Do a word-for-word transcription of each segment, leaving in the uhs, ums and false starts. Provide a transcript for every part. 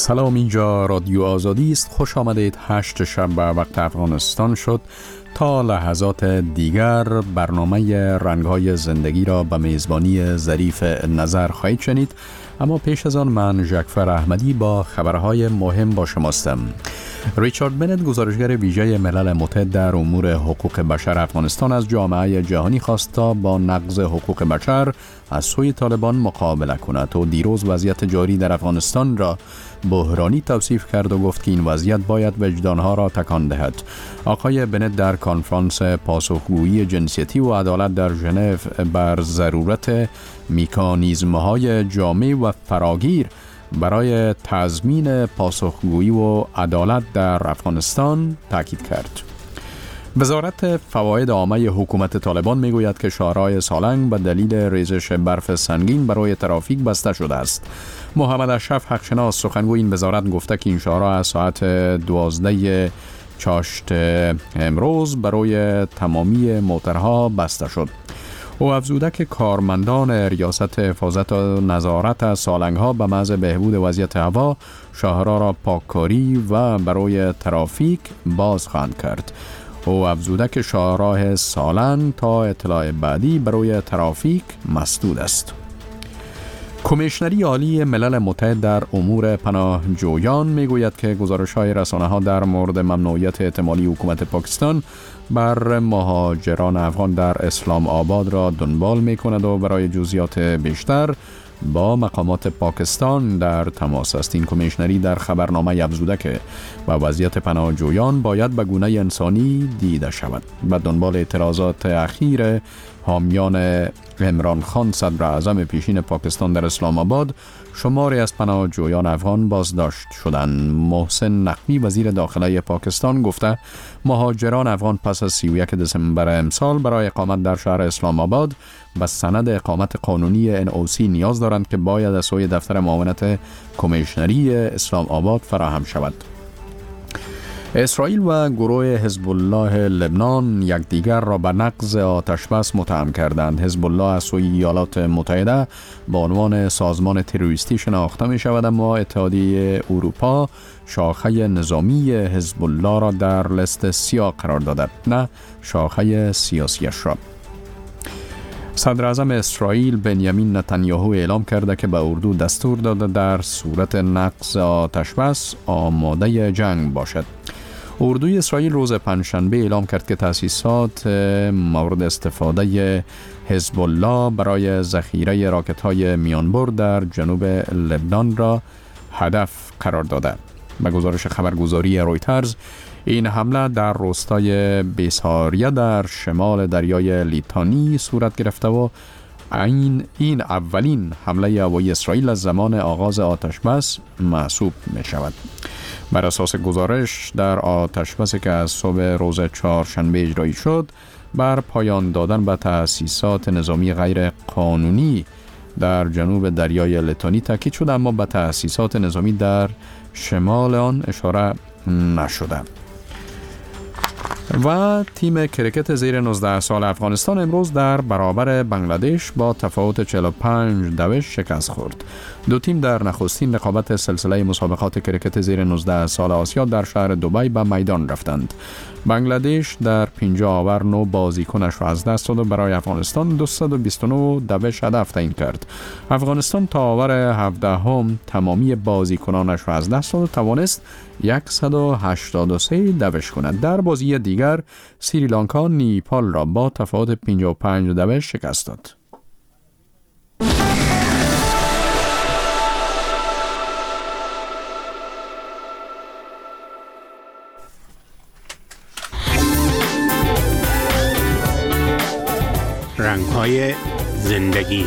سلام، اینجا رادیو آزادی است. خوش آمدید. هشت شب به وقت افغانستان شد تا لحظات دیگر برنامه رنگ‌های زندگی را به میزبانی ظریف نظر خواهید شنید. اما پیش از آن من ژکفر احمدی با خبرهای مهم با شماستم. ریچارد بنت، گزارشگر ویژه ملل متحد در امور حقوق بشر افغانستان، از جامعه جهانی خواست تا با نقض حقوق بشر از سوی طالبان مقابله کند و دیروز وضعیت جاری در افغانستان را بحرانی توصیف کرد و گفت که این وضعیت باید وجدانها را تکان دهد. آقای بنت در کنفرانس پاسخگویی جنسیتی و عدالت در ژنو بر ضرورت مکانیزم‌های جامع و فراگیر برای تضمین پاسخگویی و عدالت در افغانستان تاکید کرد. وزارت فواید عامه حکومت طالبان میگوید که شاهراه سالنگ به دلیل ریزش برف سنگین برای ترافیک بسته شده است. محمد اشرف حقشناس، سخنگوی این وزارت، گفته که این شاهراه از ساعت دوازده چاشت امروز برای تمامی موترها بسته شد. او افزوده که کارمندان ریاست حفاظت و نظارت از سالنگ‌ها به محض بهبود وضعیت هوا شاهراه را پاککاری و برای ترافیک باز خواهند کرد. او افزوده که شاهراه سالنگ تا اطلاع بعدی برای ترافیک مسدود است. کمیشنری عالی ملل متحد در امور پناهجویان میگوید که گزارش‌های رسانه‌ها در مورد ممنوعیت احتمالی حکومت پاکستان بر مهاجران افغان در اسلام آباد را دنبال می‌کند و برای جزئیات بیشتر با مقامات پاکستان در تماس است. این کمیشنری در خبرنامه افزوده که با وضعیت پناهجویان باید به گونه انسانی دیده شود. به دنبال اعتراضات اخیر حامیان عمران خان صدر اعظم پیشین پاکستان در اسلام آباد، شماری از پناهجویان افغان بازداشت شدند. محسن نقوی، وزیر داخله پاکستان، گفته مهاجران افغان پس از سی و یک دسامبر امسال برای اقامت در شهر اسلام آباد به سند اقامت قانونی ان او سی نیاز دارند که باید از سوی دفتر معاونت کمیشنری اسلام آباد فراهم شود. اسرائیل و گروه حزب الله لبنان یکدیگر را به نقض آتشبس متهم کردند. حزب الله از سوی ایالات متحده به عنوان سازمان تروریستی شناخته می شود، اما اتحادیه اروپا شاخه نظامی حزب الله را در لیست سیاه قرار داده، نه شاخه سیاسیش را. صدر اعظم اسرائیل بنیامین نتانیاهو اعلام کرده که به اردو دستور داده در صورت نقض آتشبس آماده جنگ باشد. اردوی اسرائیل روز پنجشنبه اعلام کرد که تأسیسات مورد استفاده حزب الله برای ذخیره راکت‌های میانبر در جنوب لبنان را هدف قرار داده. به گزارش خبرگزاری رویترز، این حمله در روستای بیساریه در شمال دریای لیتانی صورت گرفته و این این اولین حمله هوایی اسرائیل از زمان آغاز آتشبس محسوب می شود. بر اساس گزارش، در آتشبسی که از صبح روز چهارشنبه اجرایی شد، بر پایان دادن به تأسیسات نظامی غیر قانونی در جنوب دریای لیتانی تاکید شد، اما به تأسیسات نظامی در شمال آن اشاره نشده. و تیم کرکت زیر نوزده سال افغانستان امروز در برابر بنگلادش با تفاوت چهل و پنج دوش شکست خورد. دو تیم در نخستین رقابت سلسله مسابقات کرکت زیر نوزده سال آسیا در شهر دبی به میدان رفتند. بنگلادش در پنجاه آور نو بازیکنش را از دست داد و برای افغانستان دویست و بیست و نه دوش هدف تعیین کرد. افغانستان تا آور هفدهم تمامی بازیکنانش را از دست داد و توانست صد و هشتاد و سه دوش کند. در بازی دیگر سریلانکا نیپال را با تفاوت پنجاه و پنج دوش شکست داد. رنگ‌های زندگی.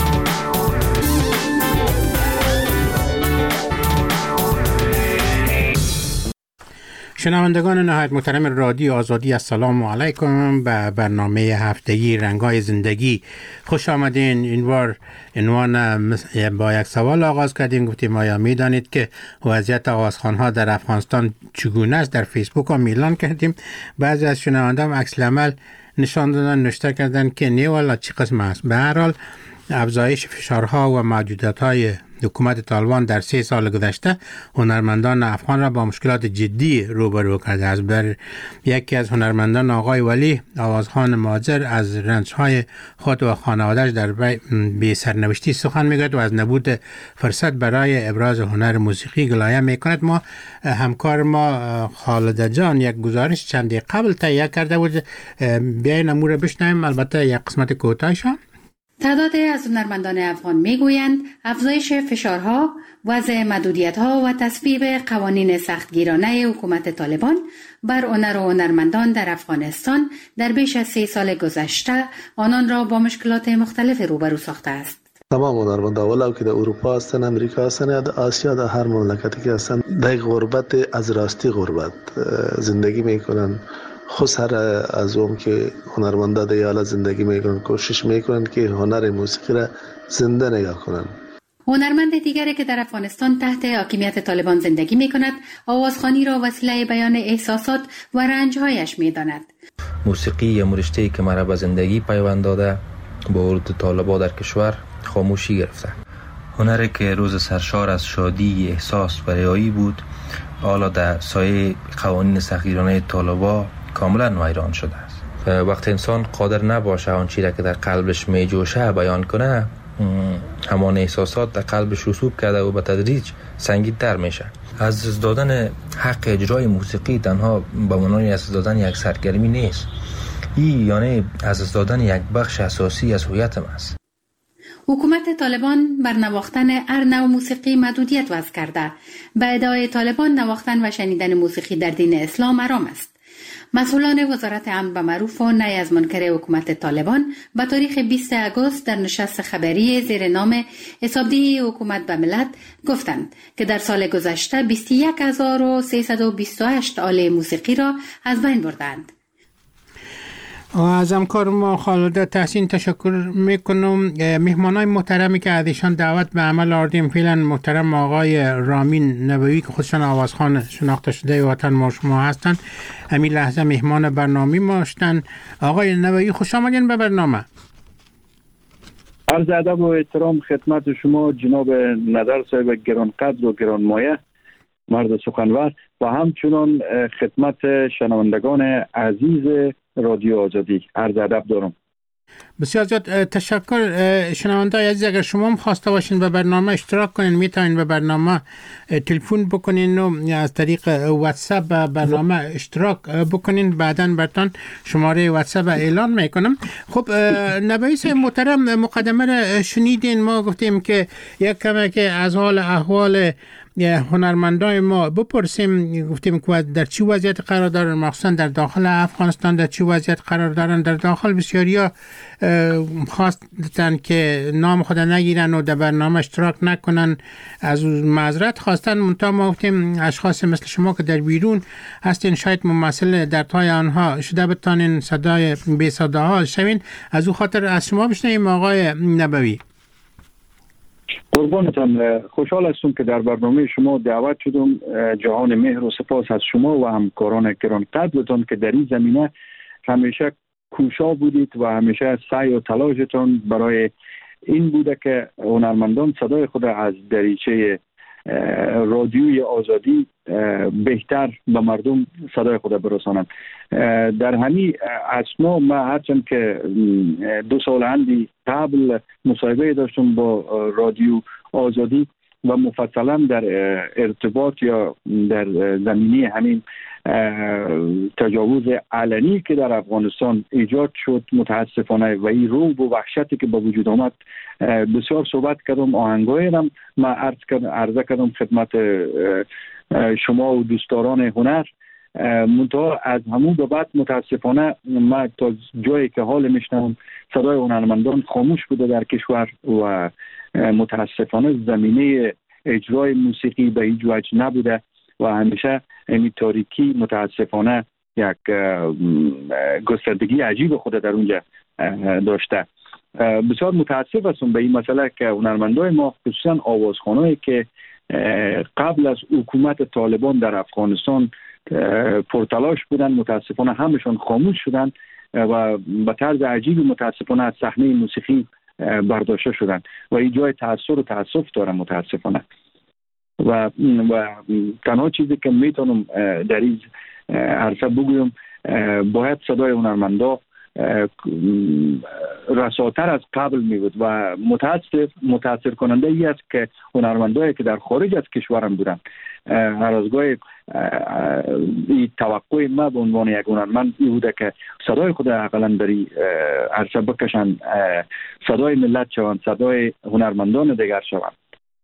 شنوندگان نهایت محترم رادیو آزادی، السلام علیکم. به برنامه هفتگی رنگ‌های زندگی خوش آمدین. این بار عنوان با یک سوال آغاز کردیم. گفتیم آیا می‌دانید که وضعیت آوازخوان‌ها در افغانستان چگونه است؟ در فیسبوک هم اعلان کردیم. بعضی از شنوندگان عکس العمل نشان دادن، نوشته کردن که نه والا چه قسم است. به هر حال افزایش فشارها و محدودیت‌های حکومت طالبان در سه سال گذشته هنرمندان افغان را با مشکلات جدی روبرو کرده است. بر یکی از هنرمندان آقای ولی آوازخوان مهاجر از رنج‌های خود و خانواده‌اش در بی سرنوشتی سخن میگوید و از نبود فرصت برای ابراز هنر موسیقی گلایه میکند. ما همکار ما خالد جان یک گزارش چندی قبل تهیه کرده بود، بیاین امور بشنویم، البته یک قسمت کوتاهش. تعداد از هنرمندان افغان میگویند افزایش فشارها، وضع محدودیت‌ها و تصویب قوانین سختگیرانه حکومت طالبان بر هنر و هنرمندان در افغانستان در بیش از سه سال گذشته آنان را با مشکلات مختلف روبرو ساخته است. تمام هنرمندان ولو که در اروپا هستن، امریکا هستن، در آسیا، در هر مملکتی که هستن، در غربت از راستی غربت زندگی میکنن. خسر از اون که هنرمندا در حال زندگی میکنن کوشش میکنن که هنر موسیقی را زنده نگاه کنن. هنرمند دیگری که در افغانستان تحت حاکمیت طالبان زندگی میکند آوازخوانی را وسیله بیان احساسات و رنجهایش میداند. موسیقی یا رشته‌ای که مرا به زندگی پیوند داده با ورود طالبان در کشور خاموشی گرفته. هنری که روز سرشار از شادی، احساس و ریایی بود حالا در سایه قوانین سختگیرانه طالبان کاملا ویران شده است. وقتی انسان قادر نباشه آن چیزی که در قلبش میجوشه بیان کنه، همان احساسات در قلبش رسوب کرده و به تدریج سنگین‌تر میشه. از دست دادن حق اجرای موسیقی تنها به معنای از دست دادن یک سرگرمی نیست، این یعنی از دست دادن یک بخش اساسی از هویتم است. حکومت طالبان بر نواختن هر نوع موسیقی محدودیت وضع کرده. به ادعای طالبان نواختن و شنیدن موسیقی در دین اسلام حرام است. مسئولان وزارت امن و معروف و نهی از منکر حکومت طالبان به تاریخ بیست آگوست در نشست خبری زیر نام حسابدهی حکومت به ملت گفتند که در سال گذشته بیست و یک هزار و سیصد و بیست و هشت آله موسیقی را از بین بردند. از همکار ما خالد تحسین تشکر میکنم. مهمانای محترمی که از ایشان دعوت به عمل آوردیم فعلا محترم آقای رامین نبوی که خودشان آوازخوان شناخته شده وطن ما شما هستند، همین لحظه مهمان برنامه ما هستند. آقای نبوی خوش آمدین به برنامه. عرض ادب و احترام خدمت شما جناب نظر صاحب گرانقدر و گرانمایه مرد سخنور و همچنان خدمت شنوندگان عزیز رادیو آزادی عرض ادب دارم. بسیار زیاد تشکر. شنوندگان عزیز اگر شما هم خواسته باشین به برنامه اشتراک کنین میتونین به برنامه تلفن بکنین و از طریق واتساپ به برنامه اشتراک بکنین. بعداً براتون شماره واتساپ اعلان میکنم. خب نبوی صاحب محترم مقدمه را شنیدین، ما گفتیم که یک کمی که از حال احوال هنرمندان ما بپرسیم. گفتیم که در چی وضعیت قرار دارن، مخصوصا در داخل افغانستان در چی وضعیت قرار دارن. در داخل بسیاریا خواستن که نام خود نگیرن و در برنامه اشتراک نکنن، از معذرت خواستن. منتها ما گفتیم اشخاص مثل شما که در بیرون هستین شاید ممثل دردهای آنها شده بتانین صدای بی صداها شوین. از او خاطر از شما بشنویم آقای نبوی. قربانتان، خوشحال هستم که در برنامه شما دعوت شدم. جهان مهر و سپاس از شما و همکاران گرانقدرتان که در این زمینه همیشه کوشا بودید و همیشه سعی و تلاشتان برای این بوده که هنرمندان صدای خود از دریچه رادیوی آزادی بهتر به مردم صدای خود برسانند. در همین اسنا ما هرچند که دو سال اندی قبل مصاحبه داشتم با رادیو آزادی و مفصلا در ارتباط یا در زمینه همین تجاوز علنی که در افغانستان ایجاد شد متاسفانه و این رعب و وحشتی که با وجود آمد بسیار صحبت کردم. آهنگاییم ما عرض کردم عرضه کردم خدمت شما و دوستداران هنر. منتها از همون به بعد متاسفانه ما تا جایی که حال میشنم صدای هنرمندان خاموش بوده در کشور و متاسفانه زمینه اجرای موسیقی به هیچ وجه نبوده و همیشه این تاریکی متاسفانه یک گستردگی عجیب خود در اونجا داشته. بسیار متاسف هستم به این مسئله که هنرمندای ما خصوصا آوازخوانایی که قبل از حکومت طالبان در افغانستان پرتلاش بودن متاسفانه همشون خاموش شدن و به طرز عجیبی متاسفانه از صحنه موسیقی برداشته شدن و این جای تأثیر و تأسف داره متاسفانه. و و تنها چیزی که میتونم در این عرصه بگویم، باید صدای هنرمندا رساتر از قبل می بود و متاسف متاثر کننده ای است که هنرمندایی که در خارج از کشورم بودن، هر از گاهی این توقع ما به عنوان یک هنرمند این بوده که صدای خود اقلا در این عرصه بکشن، صدای ملت شوند، صدای هنرمندان دیگر شوند.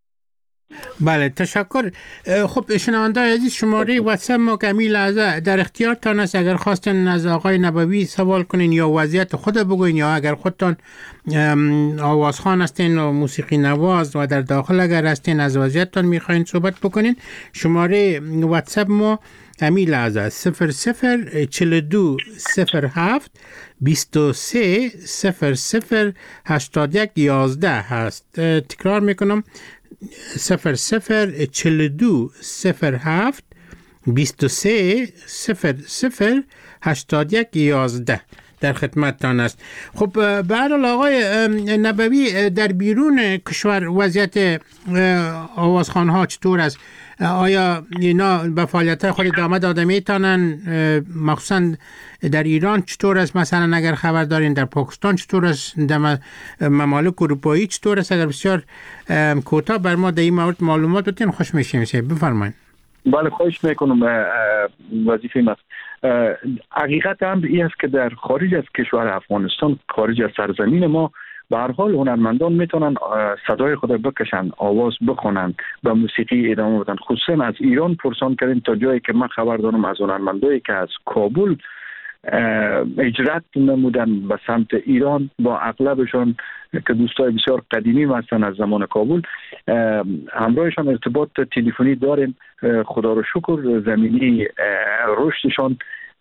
بله، تشکر. خب شنونده عزیز، شماره واتساپ ما کمی لحظه در اختیارتان است. اگر خواستن از آقای نبوی سوال کنین یا وضعیت خود بگوین، یا اگر خودتان آوازخوان هستین و موسیقی نواز و در داخل اگر هستین از وضعیتتان میخواین صحبت بکنین، شماره واتساپ ما کمی لحظه صفر صفر چل دو صفر هفت بیست و سه صفر صفر هشتاد یک یازده هست. تکرار میکنم، صفر صفر چل دو صفر هفت بیست و سه صفر صفر هشتاد یک یازده در خدمتتان است. خب به هر حال آقای نبوی، در بیرون کشور وضعیت آوازخوان‌ها چطور است؟ آیا اینا به فعالیت خود ادامه داده میتونن؟ مخصوصا در ایران چطور است؟ مثلا اگر خبر دارین در پاکستان چطور است؟ در ممالک اروپایی چطور است؟ اگر بسیار کوتاه بر ما در این مورد معلومات بدین خوش میشیم. بفرمایید. بله، خواهش میکنم. وظیفه است. حقیقت هم این است که در خارج از کشور افغانستان، خارج از سرزمین ما، به هر حال هنرمندان میتونن صدای خود بکشن، آواز بخونن، به موسیقی ادامه بدن. خصوصا از ایران پرسان کردن، تا جایی که من خبر دارم از هنرمندایی که از کابل اجرت نمودن به سمت ایران، با اغلبشان که دوستای بسیار قدیمی هستن از زمان کابل، همراهشان ارتباط تلفنی داریم. خدا رو شکر زمینی رشدشان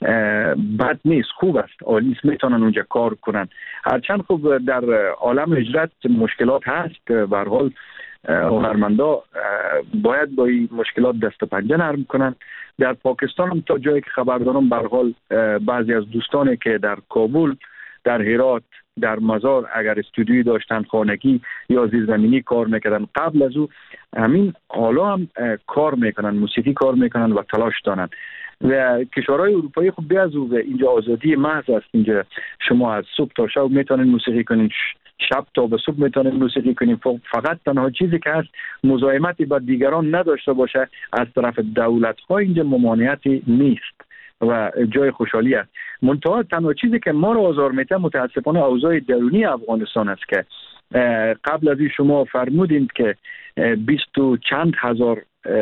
بد نیست، خوب است، عالی است، میتونن اونجا کار کنن. هرچند خوب در عالم اجرت مشکلات هست که به هر حال هنرمندا باید با این مشکلات دست و پنجه نرم کنن. در پاکستان هم تا جایی که خبر دارم به هر حال بعضی از دوستانی که در کابل، در هرات، در مزار اگر استودیویی داشتن، خانگی یا زیرزمینی کار میکردن، قبل از او همین حالا هم کار میکنن، موسیقی کار میکنن و تلاش دارن. و کشورهای اروپایی خب بیاز و اینجا آزادی محض است. اینجا شما از صبح تا شب میتونین موسیقی کنین، شب تا به صبح میتونین موسیقی کنین. فقط تنها چیزی که هست مزاحمتی با دیگران نداشته باشه از طرف دولت ها، اینجا ممانعتی نیست و جای خوشحالی است. منتها تنها چیزی که ما رو آزار میده متاسفانه اوضاع درونی افغانستان است که قبل از این شما فرمودید که بیست و چند هزار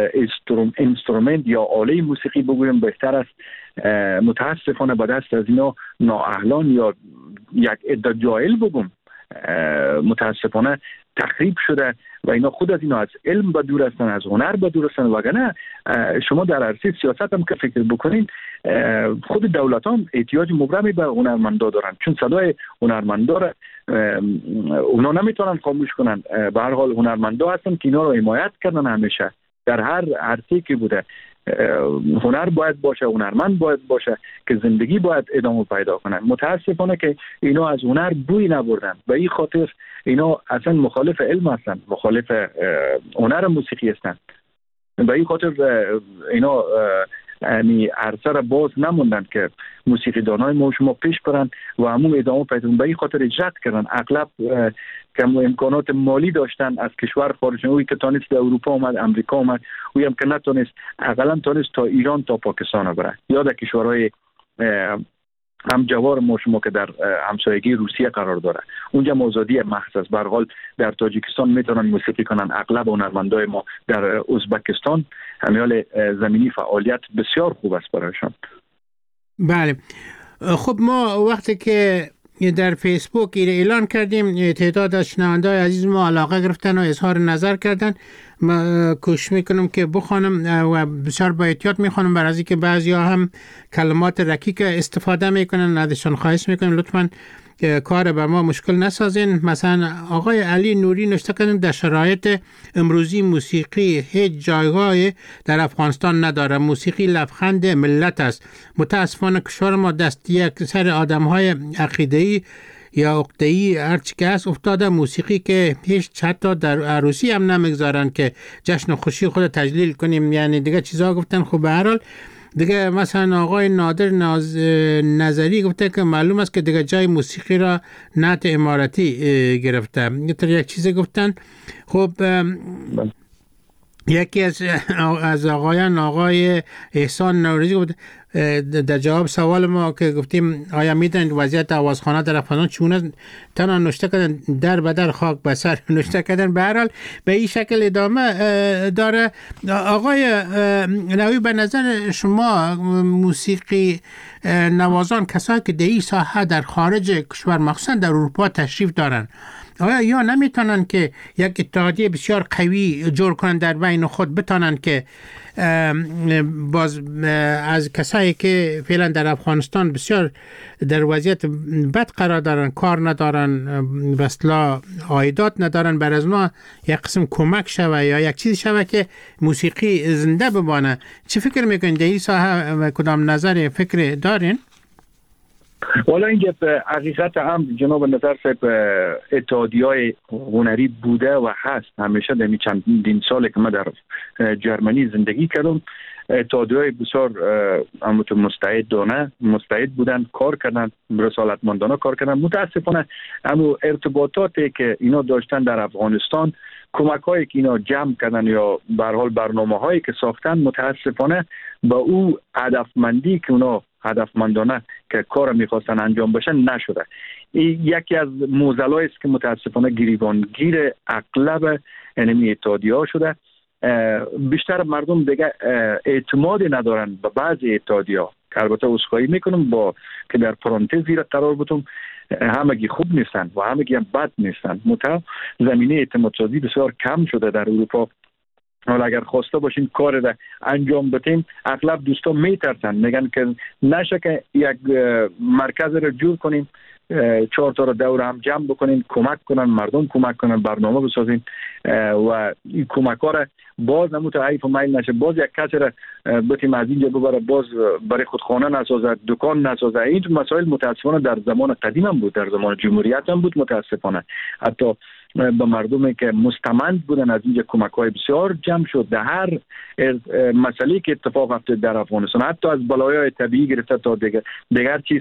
اینسترومنت یا آله موسیقی بگویم بهتر است، متاسفانه به دست از اینا نااهلان یا یک عده جاهل بگم متاسفانه تخریب شده و اینا خود از اینا از علم به دور هستن، از هنر به دور هستن. وگرنه شما در عرصه سیاست هم که فکر بکنین، خود دولت هم احتیاج مبرمی به هنرمندا دارن، چون صدای هنرمندا را اونا نمیتونن خاموش کنن. به هر حال هنرمندا هستن که اینا رو حمایت کردن، همیشه در هر عرصه‌ای که بوده هنر باید باشه، هنرمند باید باشه که زندگی باید ادامه پیدا کنن. متاسفانه که اینا از هنر بوی نبردن، به این خاطر اینا اصلا مخالف علم هستن، مخالف هنر موسیقی هستن. به این خاطر اینا یعنی عرصه را باز نموندن که موسیقی دانای ما شما پیش برن و همون ادامه پیدا کنن. به این خاطر اجرت کردن. اغلب که امکانات مالی داشتن از کشور خارج، اوی که تانست در اروپا اومد، امریکا اومد، اوی هم که نتونست، اقلا تانست تا ایران تا پاکستان بره یا در کشورهای هم جوار ما شما که در همسایگی روسیه قرار داره، اونجا آزادی محض است. به هر حال در تاجیکستان میتونن موسیقی کنن. اغلب هنرمندای ما در ازبکستان همیال زمینی فعالیت بسیار خوب است برایشان. بله، خب ما وقتی که در فیسبوک اعلان کردیم، تعداد از شنونده‌های عزیز ما علاقه گرفتن و اظهار نظر کردن. ما کوشش میکنم که بخوانم و بسیار با احتیاط میخوانم، برای از اینکه بعضیا هم کلمات رکیک استفاده میکنن. ازشان خواهش میکنم لطفاً کار بر ما مشکل نسازین. مثلا آقای علی نوری نوشته کردن در شرایط امروزی موسیقی هیچ جایگاهی در افغانستان نداره. موسیقی لبخند ملت است. متاسفانه کشور ما دست یک سر آدم‌های عقیده‌ای یا عقده‌ای هر چی که هست افتاده موسیقی که هیچ حتی در عروسی هم نمیگذارن که جشن و خوشی خود تجلیل کنیم، یعنی دیگه چیزا گفتن. خب به هر حال دیگه مثلا آقای نادر ناز نظری گفته که معلوم است که دیگه جای موسیقی را نعت امارتی گرفته. یه یک چیز گفتن. خب یکی از از آقایان آقای احسان نوروزی گفت در جواب سوال ما که گفتیم آیا میدونید وضعیت آوازخوان‌ها در افغانستان چونه، تنها نوشته کردن در بدر خاک بسر نوشته کردن. به هر حال به این شکل ادامه داره. آقای نوی، به نظر شما موسیقی نوازان، کسایی که در این ساحه در خارج کشور مخصوصا در اروپا تشریف دارن، آیا یا نمیتونن که یک اتحادیه بسیار قوی جور کنن در بین خود، بتونن که باز از کسایی که فعلا در افغانستان بسیار در وضعیت بد قرار دارن، کار ندارن، بسلا عایدات ندارن، بر از اونا یک قسم کمک شوه یا یک چیزی شوه که موسیقی زنده بمانه؟ چه فکر میکنید در این ساحه؟ کدام نظر فکر دارین؟ والا این حقیقت هم جناب نظر صاحب اتحادیه‌های هنری بوده و هست همیشه. در این چندین سال که من در جرمنی زندگی کردم، اتحادیه‌های بسیار مستعدانه مستعد بودن، کار کردن، رسالتمندانه کار کردن. متاسفانه اما ارتباطاتی که اینا داشتن در افغانستان، کمک‌هایی که اینا جمع کردن یا به هر حال برنامه‌هایی که ساختن، متاسفانه با او هدفمندی که اونا هدفمندانه که کار میخواستن انجام بشن نشده. این یکی از معضلایی است که متاسفانه گریبانگیر اغلب انمی اتحادیه‌ها شده. بیشتر مردم دیگه اعتماد ندارن به بعضی اتحادیه‌ها که البته عذرخواهی میکنم با که در پرانتز زیر قرار بودم، همگی خوب نیستن و همگی هم بد نیستن. متا زمینه اعتماد سازی بسیار کم شده در اروپا. حالا اگر خواسته باشین کار را انجام بدیم، اغلب دوستان میترسن، میگن که نشه که یک مرکز را جور کنیم، چهار تا را دور هم جمع بکنیم، کمک کنن مردم، کمک کنن برنامه بسازیم و این کمک ها را باز نموت عیف و میل نشه، باز یک کسی را بتیم از اینجا ببره باز برای خود خانه نسازه، دکان نسازه. این مسائل متاسفانه در زمان قدیم هم بود، در زمان جمهوریت هم بود. متاسفانه حتی به مردمی که مستمند بودن از اینجا کمک‌های بسیار جمع شد در هر مسئله که اتفاق افتاد در افغانستان، حتی از بلایای طبیعی گرفته تا دیگر دیگر چیز،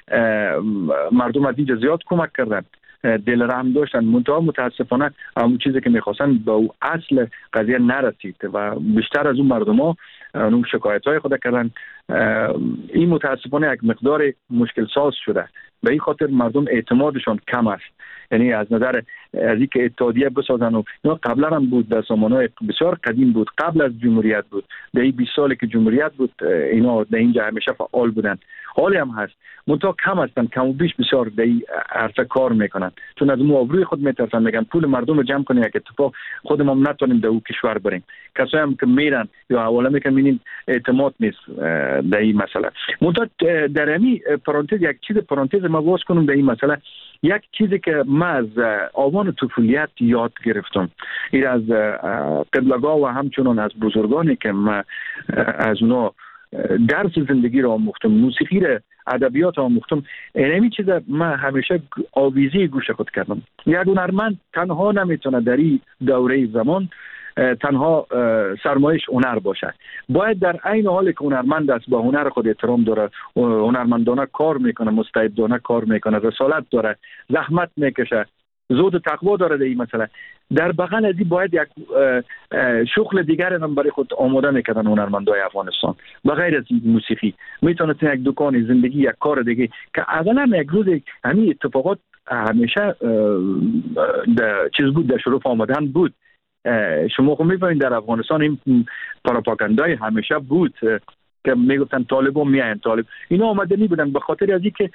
مردم از اینجا زیاد کمک کردند، دل رحم داشتن. منتها متاسفانه همون چیزی که میخواستن به او اصل قضیه نرسید و بیشتر از اون مردم ها اون شکایت های خود کردن. این متاسفانه یک مقدار مشکل ساز شده، به این خاطر مردم اعتمادشان کم است. یعنی از نظر از اینکه اتحادیه بسازن و اینا قبلا هم بود، در زمانهای بسیار قدیم بود، قبل از جمهوریت بود. در این بیست سالی که جمهوریت بود اینا در اینجا همیشه فعال بودن، حالی هم هست. منتها کم هستن، کم و بیش بسیار در این عرصه کار میکنن، چون از اون آبروی خود میترسن، میگن پول مردم رو جمع کنیم یک اتفاق خودمون هم نتونیم در اون کشور بریم. کسایی هم که میرن یا حواله میکنن میبینیم اعتماد نیست در این مسئله. منتها در همین پرانتز یک چیز پرانتز ما باز کنم در این مسئله. یک چیزی که من از آوان طفولیت یاد گرفتم، این از قبلگاه و همچنان از بزرگانی که من از اونا درس زندگی را آموختم، موسیقی را، ادبیات را آموختم، اینمی چیز من همیشه آویزی گوش خود کردم. یک هنرمند تنها نمیتونه در این دوره زمان تنها سرمایش هنر باشه، باید در عین حالی که هنرمند است با هنر خود احترام داره، هنرمندانه کار میکنه، مستعدانه کار میکنه، رسالت داره، زحمت میکشه، زود و تقوا داره در این مسئله. در بغل از این باید یک شغل دیگر هم برای خود آماده میکردن هنرمندای افغانستان. بغیر از موسیقی میتونست یک دکان زندگی، یک کار دیگه که اقلا یک روز همین اتفاقات همیشه در چیز بود، در شروع آمدن بود. شما خب می‌بینید در افغانستان این پروپاگاندای همیشه بود که میگفتن طالبان میاین، طالب اینا آمدنی بودن به خاطر از اینکه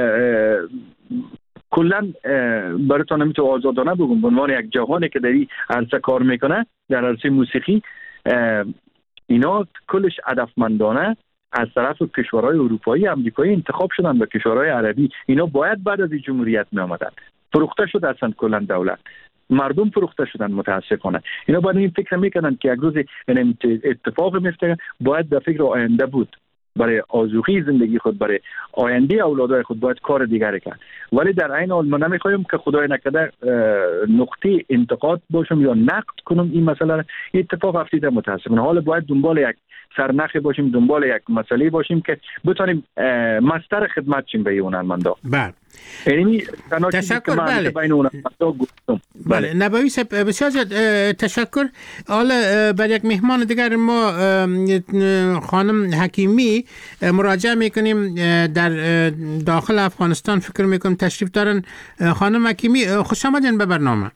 کلا براتون نمیتونم آزادانه بگم، به عنوان یک جوانی که در این عرصه کار میکنه، در عرصه موسیقی، اینا کلش هدفمندانه از طرف کشورهای اروپایی، امریکایی انتخاب شدن به کشورهای عربی. اینا باید بعد از جمهوریت می آمدن. فروخته شد اصلا کلا دولت، مردم فروخته شدن متاسفانه. اینا باید این فکر میکنن که یک روز اتفاق میفته، باید در فکر آینده بود، برای آذوقی زندگی خود، برای آینده اولادای خود باید کار دیگری کرد. ولی در عین حال ما نمیخوایم که خدای نکرده نقطه انتقاد باشم یا نقد کنم این مسئله. اتفاق افتاده متاسفانه. حالا باید دنبال یک سرنخی باشیم، دنبال یک مسئله باشیم که بتونیم مستر خدمت چیم به هنرمندا. بله. یعنی تشکر. بله. بین هنرمندا گفتم. بله. نبوی صاحب بسیار زیاد تشکر. حالا بر یک مهمان دیگر ما خانم حکیمی مراجعه میکنیم در داخل افغانستان. فکر میکنم تشریف دارن. خانم حکیمی خوش آمدین به برنامه.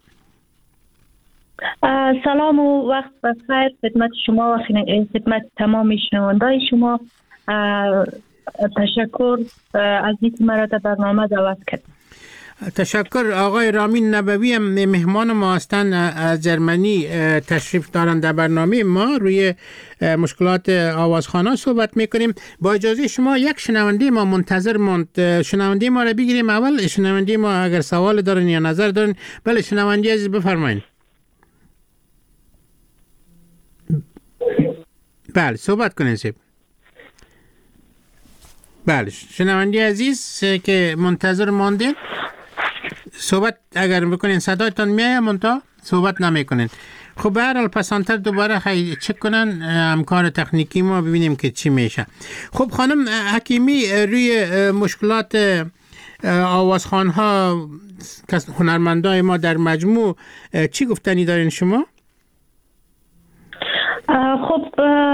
سلام و وقت بخیر خدمت شما و خدمت تمام شنوندای شما. تشکر از اینکه مرا در برنامه دعوت کرد. تشکر. آقای رامین نبوی مهمان ما هستند، از جرمنی تشریف دارند در برنامه ما. روی مشکلات آوازخوان‌ها صحبت میکنیم. با اجازه شما یک شنونده ما منتظر ماند. شنونده ما را بگیریم اول. شنونده ما اگر سوال دارن یا نظر دارن. بله شنونده عزیز بفرمایید. بله صحبت کنید سیب. بله شنونده عزیز که منتظر ماندین صحبت اگر بکنین صدایتان میایه منتها صحبت نمیکنین. خب به هر حال پسانتر دوباره خیلی چک کنن همکار تکنیکی ما ببینیم که چی میشه. خب خانم حکیمی روی مشکلات آوازخوان‌ها هنرمندای ما در مجموع چی گفتنی دارین شما؟ خب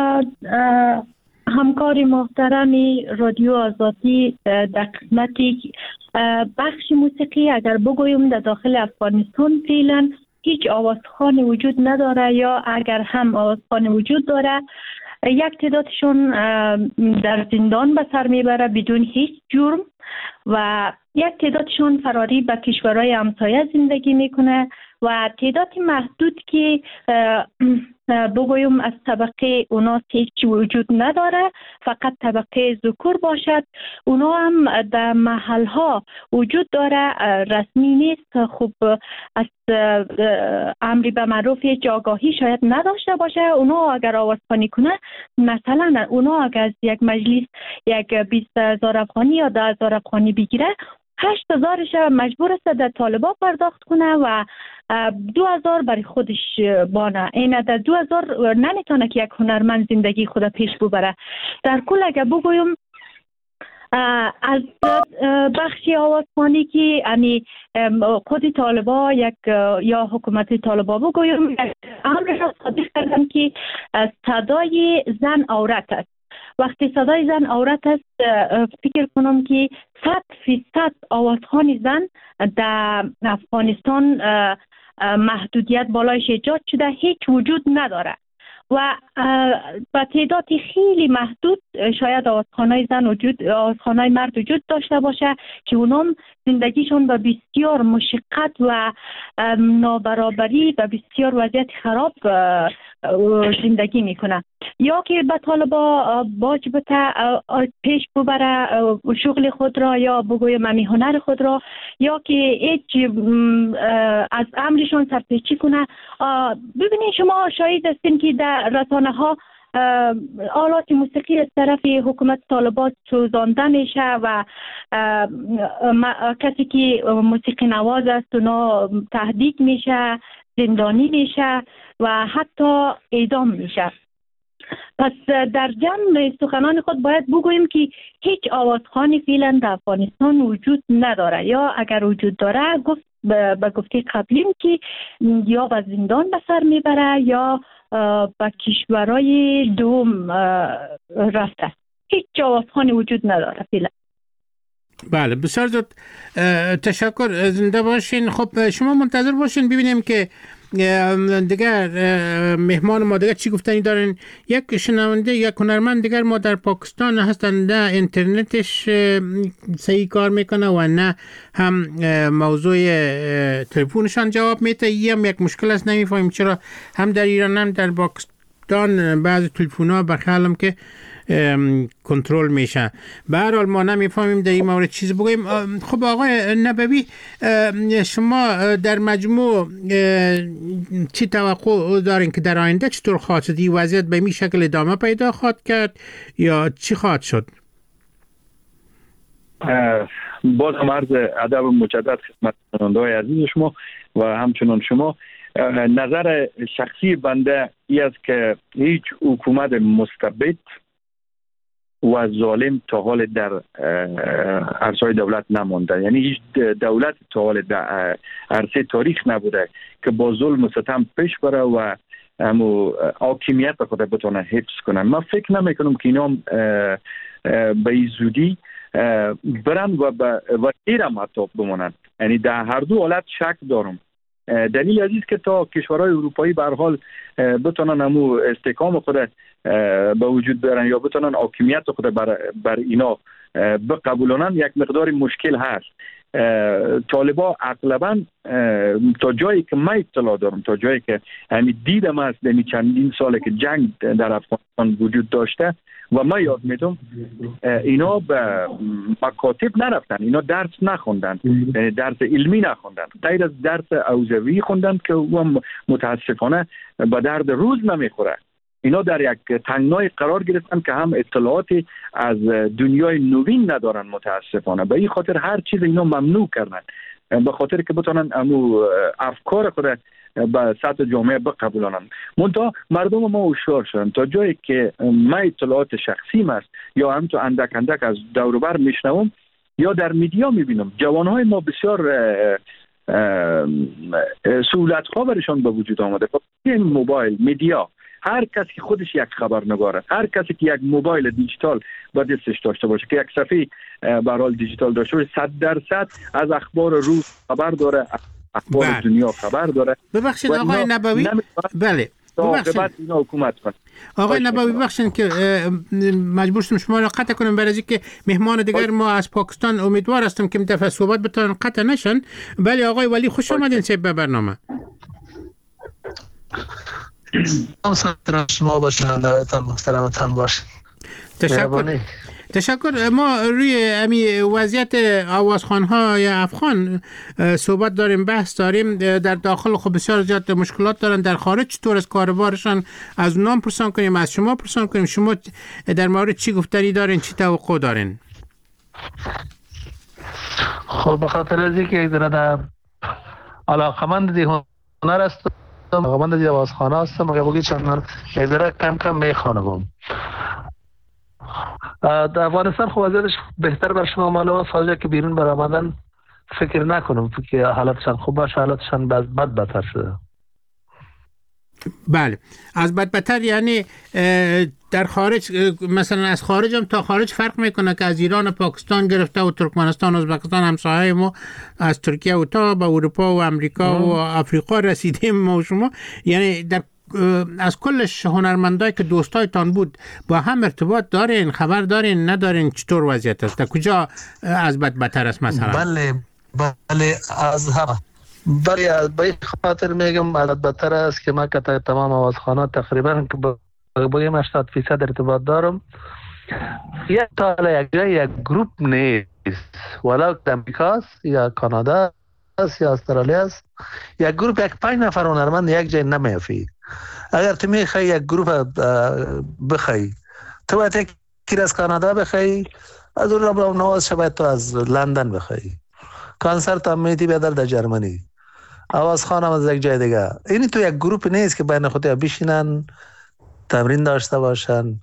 همکاری محترمی رادیو آزادی در قسمتی بخش موسیقی اگر بگویم در داخل افغانستان فعلا هیچ آوازخوانی وجود نداره، یا اگر هم آوازخوانی وجود داره یک تعدادشون در زندان به سر میبره بدون هیچ جرم و یک تعدادشون فراری به کشورهای همسایه زندگی میکنه و تعداد محدود که بگویم از طبقه اونا هیچ وجود نداره، فقط طبقه ذکور باشد. اونا هم در محل ها وجود داره، رسمی نیست. خوب از امری به معروف هیچ آگاهی شاید نداشته باشه. اونا اگر آوازخوانی کنه، مثلا اونا اگر از یک مجلس یک بیست هزار افغانی یا ده هزار افغانی بگیره، هشت هزارش مجبور است در طالبا پرداخت کنه و دو هزار برای خودش بانه. این در دو هزار نمیتونه که یک هنرمند زندگی خود پیش ببره. در کل اگر بگویم از بخشی آوازخوانی که یعنی خود طالبا یک یا حکومت طالبا بگویم امر را صادق کردن که صدای زن عورت است. وقتی صدای زن عورت است، فکر کنم که صد فیصد آوازخوان زن در افغانستان محدودیت بالایش ایجاد شده، هیچ وجود نداره و با تعداد خیلی محدود شاید آوازخوانای زن وجود آوازخوانای مرد وجود داشته باشه که اونم زندگیشون با بسیار مشقت و نابرابری و بسیار وضعیت خراب زندگی میکنه، یا که به طالبا باج بته پیش ببره شغل خود را یا بگویم امی هنر خود را، یا که هیچ از امرشون سرپیچی کنه. ببینید شما شاهد هستین که در رسانه ها آلات موسیقی از طرف حکومت طالبات سوزانده میشه و کسی که موسیقی نواز است اونا تهدید میشه، زندانی میشه و حتی اعدام میشه. پس در جمع سخنان خود باید بگوییم که هیچ آوازخوانی فعلا در افغانستان وجود نداره، یا اگر وجود داره گفت به گفته قبلیم که یا به زندان به سر میبره یا به کشورهای دوم رفته. هیچ آوازخوانی وجود نداره فعلا. بله بسیار زود تشکر، زنده باشین. خب شما منتظر باشین ببینیم که دیگر مهمان ما دیگر چی گفتنی دارن. یک شنونده یک هنرمند دیگر ما در پاکستان هستن، نه اینترنتش صحیح کار میکنه و نه هم موضوع تلفنشان جواب میده. یه هم یک مشکل است، نمیفهمیم چرا هم در ایران هم در پاکستان بعضی تلفن‌ها بخیالم که کنترل میشه. به هر حال ما نمیفهمیم در این مورد چیز بگوییم. خب آقای نبوی، شما در مجموع چی توقع دارین که در آینده چطور خواهد شد؟ این وضعیت به این شکل ادامه پیدا خواهد کرد یا چی خواهد شد؟ باز هم عرض ادب مجدد خدمت شنونده‌های عزیز شما و همچنان شما. نظر شخصی بنده ای است که هیچ حکومت مستبد و ظالم تا حال در عرصه دولت نمانده، یعنی هیچ دولت تا حال در عرصه تاریخ نبوده که با ظلم و ستم پیش بره و همو حاکمیت خود بتونه حفظ کنه. من فکر نمی کنم که اینا به این زودی برن و و دیرم حتی بمانند. یعنی در هر دو حالت شک دارم. دلیل عزیز که تا کشورهای اروپایی به هر حال بتونن همو استحکام خود به وجود بیارن یا بتونن حاکمیت خود بر, بر اینا بقبولانن، یک مقدار مشکل هست. طالبا اغلبا تا جایی که من اطلاع دارم، تا جایی که همین دیدم است در چندین ساله که جنگ در افغانستان وجود داشته و من یاد میدم، اینا به مکاتب نرفتن، اینا درس نخوندن، یعنی درس علمی نخوندن، غیر از درس حوزوی خوندن که او متاسفانه به درد روز نمیخوره. اینا در یک تنگنای قرار گرفتن که هم اطلاعاتی از دنیای نوین ندارن متاسفانه. به این خاطر هر چیز اینا ممنوع کردن، به خاطر که بتونن امو افکار خود به سطح جامعه بقبولانن. منتها مردم ما هوشیار شدن. تا جایی که من اطلاعات شخصیم است یا هم تو اندک اندک از دور و بر میشنوم یا در میدیا میبینم، جوانهای ما بسیار سهولت ها برشان به وجود آمده. این موبایل، میدیا، هر کسی که خودش یک خبرنگاره، هر کسی که یک موبایل دیجیتال با دستش داشته باشه، که یک صفحه به هر حال دیجیتال داشته باشه، صد درصد از اخبار روز خبر داره، اخبار بله. دنیا خبر داره. ببخشید آقای نبوی، بله ببخشید اینا حکومت کنه. آقای نبوی ببخشید که مجبور شدم شما را قطع کنم، برای اینکه مهمان دیگر ما از پاکستان امیدوار هستم که دفعه صحبت بتونن قطع نشن. بله آقای ولی خوش آمدین سه به برنامه. سلام شما باشین، نویتان محترمتان باشین. تشکر. تشکر. ما روی امی وضعیت آوازخوان‌های افغان صحبت داریم، بحث داریم. در داخل خب بسیار زیاد مشکلات دارن، در خارج چطور از کاربارشان از اونام پرسان کنیم، از شما پرسان کنیم. شما در مورد چی گفتنی دارین، چی توقع دارین؟ خب بخاطر از اینکه یک ذره علاقمند دی هنر است، علاقمند دی آوازخوان هستم، مگه بگید چند یک ذره کم کم میخوانم. در افغانستان خب وضعیتش بهتر بر شما معلوم است، حالا که بیرون برآمدن فکر نکنم که حالتشان خوب باشه، حالتشان بد بدتر شده. بله از بد بدتر، یعنی در خارج مثلا از خارج هم تا خارج فرق میکنه که از ایران و پاکستان گرفته و ترکمنستان و ازبکستان همسایه ما، از ترکیه و تا به اروپا و امریکا و آفریقا رسیدیم ما و شما. یعنی در از کلش هنرمندایی که دوستایتان بود با هم ارتباط دارین، خبر دارین، ندارین؟ چطور وضعیت است؟ کجا از بد بدتر است مثلا؟ بله بله از همه. بله به این خاطر میگم از بد بدتر است که من که تمام آوازخوانات تقریبا که بگیم هشتاد درصد ارتباط دارم. یک تا یک جای یک گروپ نیست، ولو که امریکاست یا کانادا است یا استرالیا است، یک گروپ یک پنج نفر هنرمند یک جای نمیافی. اگر تو میخوای یک گروپ بخوای، تو باید یکی از کانادا بخوای، از اون ربرام نواز شباید تو از لندن بخوای، کنسرت هم میتی بیادر در جرمنی، آوازخوان هم از یک جای دیگه. اینی تو یک گروپ نیست که بین خودی بشینن تمرین داشته باشن.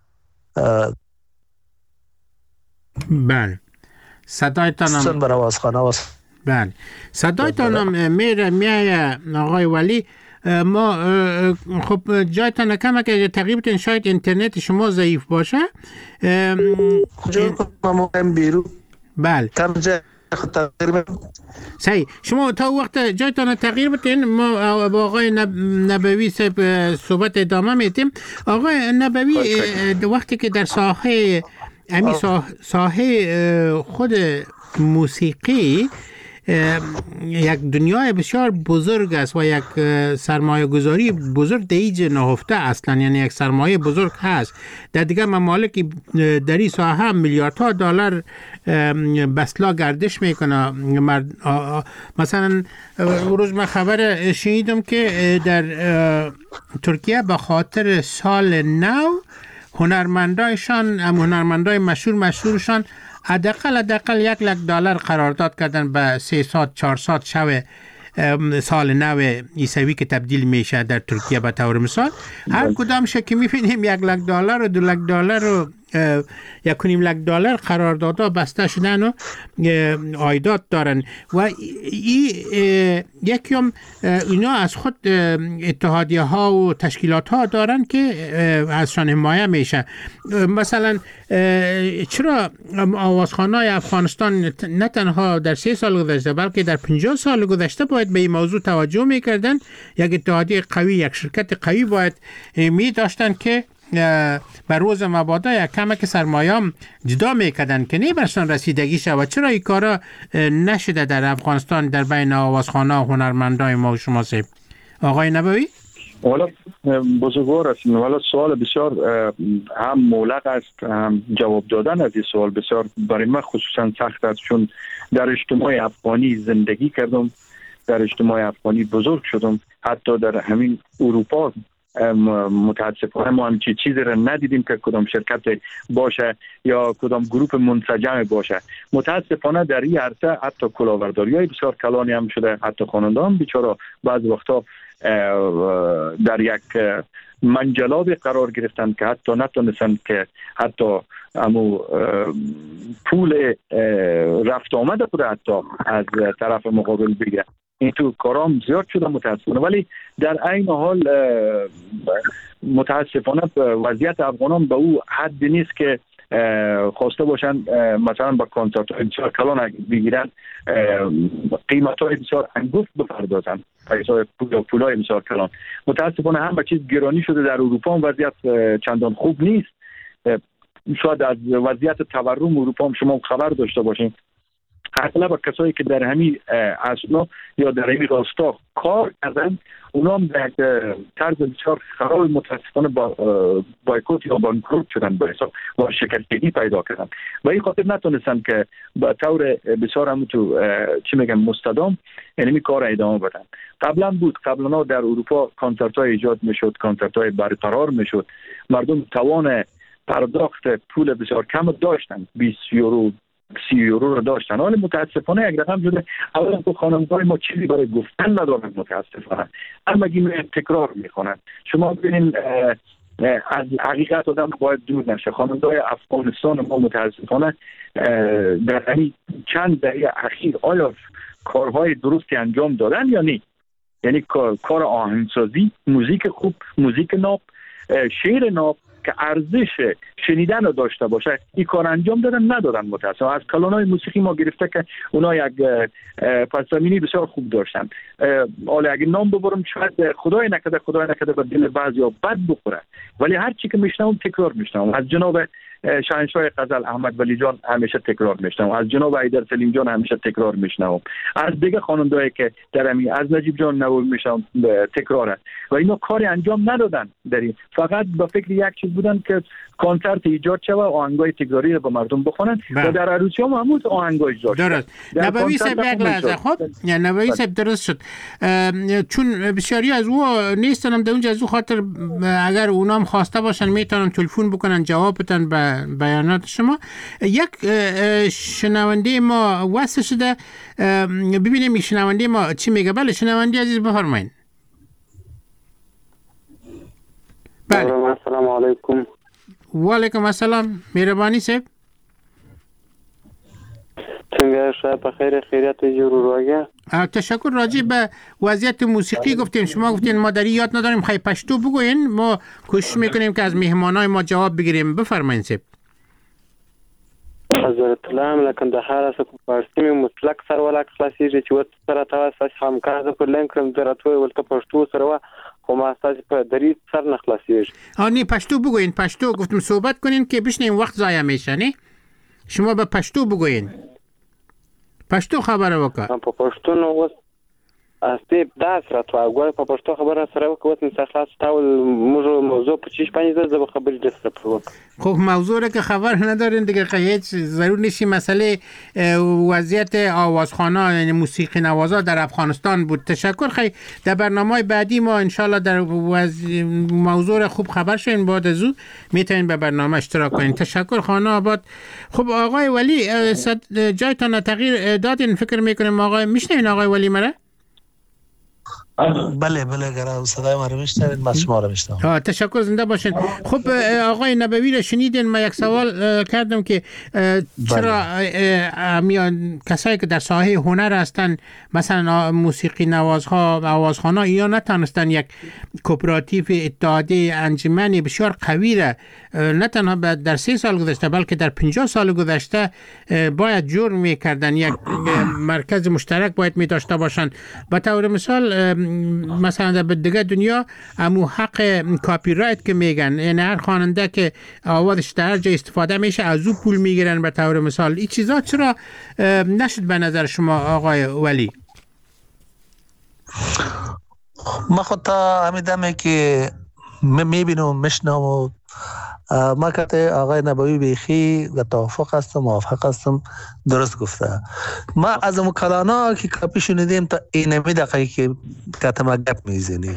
بله صدایتان هم بر آوازخوان آواز بله صدایتان هم میره میایه آقای ولی. ما خب جایتان کمه که تقریبا شاید اینترنت شما ضعیف باشه. کجا ما بیرون بله کم جای تغییر صحیح. شما تا وقت جایتان تغییر بتین ما با آقای نبوی صحبت ادامه میتیم. آقای نبوی وقتی که در ساحه امی ساحه خود موسیقی یک دنیای بسیار بزرگ است و یک سرمایه گذاری بزرگ در اینجا نهفته اصلا، یعنی یک سرمایه بزرگ هست. در دیگه ممالک در این ساحه هم میلیاردها دلار بسلا گردش میکنه. مثلا روز من خبر شنیدم که در ترکیه به خاطر سال نو هنرمندایشان، هنرمندای مشهور مشهورشان حداقل حداقل یک لک دلار قرارداد کردن به سیصد چهارصد شو سال نو عیسوی که تبدیل میشه در ترکیه. به طور مثال هر کدام شه که میبینیم یک لک دلار و دو لک دلار و یک و نیم لک دلار قراردادها بسته شدن و عایدات دارن و این یکیم اینا از خود اتحادیه ها و تشکیلات ها دارن که ازشان حمایه میشه. مثلا چرا آوازخوان‌های افغانستان نه تنها در سه سال گذشته بلکه در پنجاه سال گذشته باید به این موضوع توجه میکردن؟ یک اتحادیه قوی، یک شرکت قوی باید می داشتن که بر روز مبادا یک کمک سرمایه هم جدا میکردن که نه برشان رسیدگی شود. چرا این کارا نشده در افغانستان در بین آوازخوان‌ها و هنرمندای ما و شما سیب؟ آقای نبوی؟ والا بزرگوار است. والا سوال بسیار هم مولق است، هم جواب دادن از این سوال بسیار برای من خصوصا سخت است، چون در اجتماع افغانی زندگی کردم، در اجتماع افغانی بزرگ شدم. حتی در همین اروپا متاسفانه ما همچی چیزی را ندیدیم که کدام شرکت باشه یا کدام گروه منسجم باشه. متاسفانه در این عرصه حتی کلاهبرداری های بسیار کلانی هم شده، حتی خواننده هم بیچاره بعض وقتا در یک منجلاب قرار گرفتن که حتی نتونستن که حتی امو پول رفت آمده خود حتی از طرف مقابل بگیرن. این تو کارام زیاد شده متاسفانه. ولی در عین حال متاسفانه وضعیت افغانان به او حد نیست که خواسته باشن مثلا با کنسرت های بسیار کلان بگیرن، قیمت های بسیار انگفت بپردازن، پول های بسیار کلان. متاسفانه هم به چیز گرانی شده. در اروپا هم وضعیت چندان خوب نیست. شاید از وضعیت تورم اروپا هم شما خبر داشته باشین. اغلب کسایی که در همین اصلا یا در همین راستا کار کردن اونا هم در طرز بسیار خراب متاسفانه با بایکوت یا بانکروت شدن، با حساب و شکستگی پیدا کردن و این خاطر نتونستن که به طور بسیار هم تو چی میگم مستدام یعنی کار ادامه بدن. قبلا بود، قبلا در اروپا کنسرت های ایجاد میشد، کنسرت های برقرار میشد، مردم توان پرداخت پول بسیار کم داشتن، بیست یورو سی یورو رو داشتن. حالا متاسفانه یک رقم شده. اولا که خانم‌های ما چیزی برای گفتن ندارن متاسفانه، اما گیم تکرار میکنن. شما ببینید از حقیقت آدم باید دور نشه. خانم‌های افغانستان ما متاسفانه در همین چند دهه اخیر آیا کارهای درستی انجام دادن یا نه؟ یعنی کار آهنگسازی، موزیک خوب، موزیک ناب، شعر ناب که ارزش شنیدن رو داشته باشه، این کار انجام دادن ندادن متاسفانه. از کلانای موسیقی ما گرفته که اونا یک پس‌زمینی بسیار خوب داشتن. حالا اگه نام ببرم شاید خدای نکرده خدای نکرده به دل بعضیا بد بخوره، ولی هر چی که میشنم تکرار میشنم. از جناب شاهنشاه غزل احمد ولی جان همیشه تکرار میشنم، از جناب حیدر سلیم جان همیشه تکرار میشنم، از دیگه خواننده‌ای که در همین از نجیب جان نوایی میشنم تکراره و اینا کاری انجام ندادن. در فقط به فکر یک چیز بودن که کنسرت ایجاد شود و آهنگای تکراری رو به مردم بخونن و در عروسی هم همون آهنگای ایجاد شد. درست. نبوی صاحب یک لحظه خب یعنی نبوی صاحب درست شد، چون بسیاری از او نیستن در اونجا، از او خاطر اگر اونا هم خواسته باشن میتونن تلفن بکنن جواب بدن به بیانات شما. یک شنونده ما واسه شده، ببینیم این شنونده ما چی میگه. بله شنونده عزیز بفرمایید. بله السلام علیکم. و علیکم السلام. مهربانی صاحب څنګه شای په خیر خیریت جور راگه. تشکر. راجع به وضعیت موسیقی گفتیم، شما گفتین ما در یاد نداریم، خیلی پشتو بگوین، ما کوشش میکنیم که از مهمانای ما جواب بگیریم. بفرمایید صاحب. حضرت الله لکن د هر اس په فارسی می مطلق سره ولا خلاصيږي چې وت سره تاسو همکار د کولن کوم درته ولته پښتو سره خو ما تاسو په دری سر نه خلاصيږي. آنی پشتو بگوین. پشتو گفتم صحبت کنین که بشنیم وقت ضایع میشه. نه شما به پشتو بگوین. پښتو خبره وکړه. په پښتو نو اوس استه دا سره تو غواړم په پښتو خبره سره وکړم چې خلاص تاول موږ موضوع په چیش باندې زه به خبرې درسره پروک. خب موضوع را که خبر ندارین دیگه هیچ ضرور نیست. مسئله وضعیت آوازخوان‌ها یعنی موسیقی نوازا در افغانستان بود. تشکر. خیلی در برنامه بعدی ما انشالله در وز... موضوع خوب خبر شوین. بعد از او میتونین به برنامه اشتراک کنین. تشکر خانه آباد. خب آقای ولی جایتان تغییر دادین فکر میکنیم. آقای میشنوین آقای ولی مرا؟ بله بله گرم صدای ما رو میشنوید، من شما رو میشنوم. تشکر، زنده باشین. خب آقای نبوی رو شنیدین. من یک سوال کردم که چرا میان کسایی که در ساحه هنر هستن مثلا موسیقی نوازها و آوازخوان‌ها یا نتونستن یک کوپراتیو اتحادیه انجمنی بسیار قوی را نه تنها در سی سال گذشته بلکه در پنجاه سال گذشته باید جور میکردن، یک مرکز مشترک باید می داشته باشن. به طور مثال مثلا در دیگه دنیا امو حق کاپی رایت که میگن، یعنی هر خواننده که آوازش در جای استفاده میشه از او پول میگیرن به طور مثال. این چیزا چرا نشد به نظر شما آقای ولی؟ ما خود تا همیدمه که میبینم میشنم ما که آقای نبوی بیخی و توافق هستم موافق هستم، درست گفته. ما از اون کلانا که کپی شنیدیم تا این نمی دقیقی که کتما گپ میزنی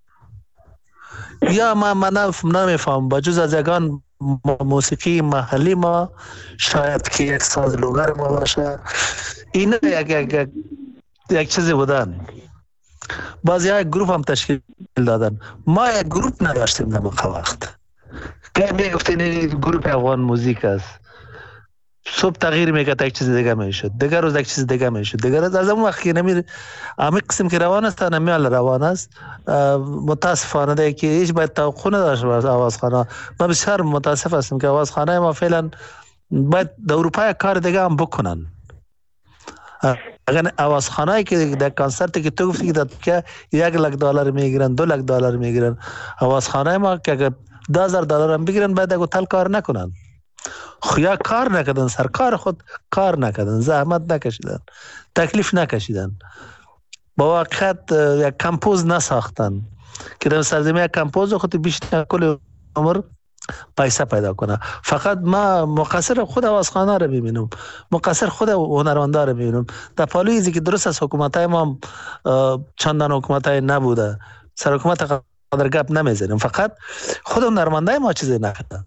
یا ما من نمیفهم با جز از یکان موسیقی محلی ما شاید که یک ساز لوگر ما باشه، این یک یک یک چیزی بودن. بعضی ها یک گروپ هم تشکیل دادن، ما یک گروپ نداشتیم در موقع وقت که میگفتین گروپ افغان موزیک است. صبح تغییر میکرد یک چیز دیگه میشد، دیگر روز یک چیز دیگه میشد، دیگر روز از اون وقت که نمیر امی قسم که روان است نمیال روان است. متاسفانه ده که هیچ باید توقع نداشت باز آوازخانه. من بسیار متاسف هستم که آوازخانه ما فعلا باید در اروپا کار دیگه هم بکنن. اگر آوازخانه‌ای که در کنسرتی که تو گفتی که یک لک دلار میگیرن، دو لک دلار میگیرن، آوازخانه ما که اگر ده هزار دلار هم بگیرن باید اگه تل کار نکنن. خیا کار نکردن، سرکار خود کار نکردن، زحمت نکشیدن، تکلیف نکشیدن، با واقعیت یک کمپوز نساختن که در سرزمین یک کمپوز خود بیشتر کل عمر پیسه پیدا کنه. فقط ما مقصر خود آوازخانه رو میبینم، مقصر خود هنرمندا رو میبینم. در پالویزی که درست از حکومتای ما چندان حکومتای نبوده، سر حکومت قدر گپ نمیزنیم، فقط خود هنرمندای ما چیزی نکردن.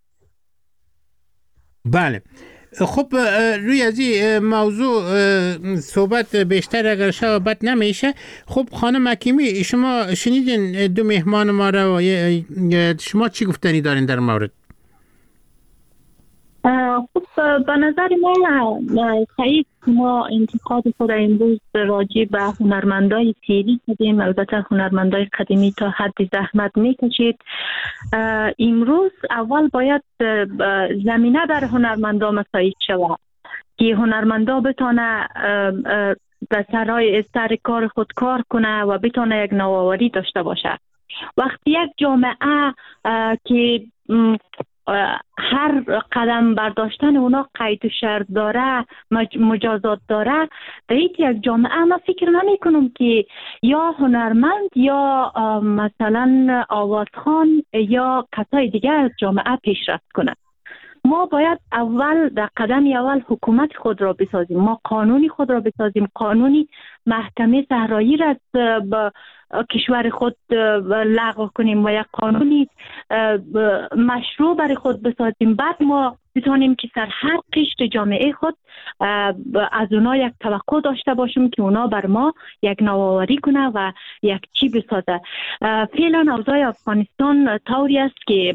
بله. خب روی از این موضوع صحبت بیشتر اگر شبت نمیشه. خب خانم حکیمی شما شنیدین دو مهمان ما را، شما چی گفتنی دارین در مورد؟ خب به نظر ما سعید ما انتقاد خود امروز راجع به هنرمندای فعلی کردیم. البته هنرمندای قدیمی تا حد زحمت میکشید. امروز اول باید زمینه در هنرمندا مساعد شود که هنرمندا بتونه به سرای سر کار خود کار کنه و بتونه یک نوآوری داشته باشه. وقتی یک جامعه که هر قدم برداشتن اونا قید و شرط داره، مجازات داره، در یک جامعه ما فکر نمی کنم که یا هنرمند یا مثلا آوازخوان یا کسای دیگه از جامعه پیشرفت کنه. ما باید اول در قدم اول حکومت خود را بسازیم، ما قانونی خود را بسازیم، قانونی محکمه صحرایی را با کشور خود لغو کنیم و یک قانونی مشروع برای خود بسازیم. بعد ما بتونیم که سر هر قشر جامعه خود از اونا یک توقع داشته باشیم که اونا بر ما یک نوآوری کنه و یک چی بسازه. فعلا اوضاع افغانستان طوری است که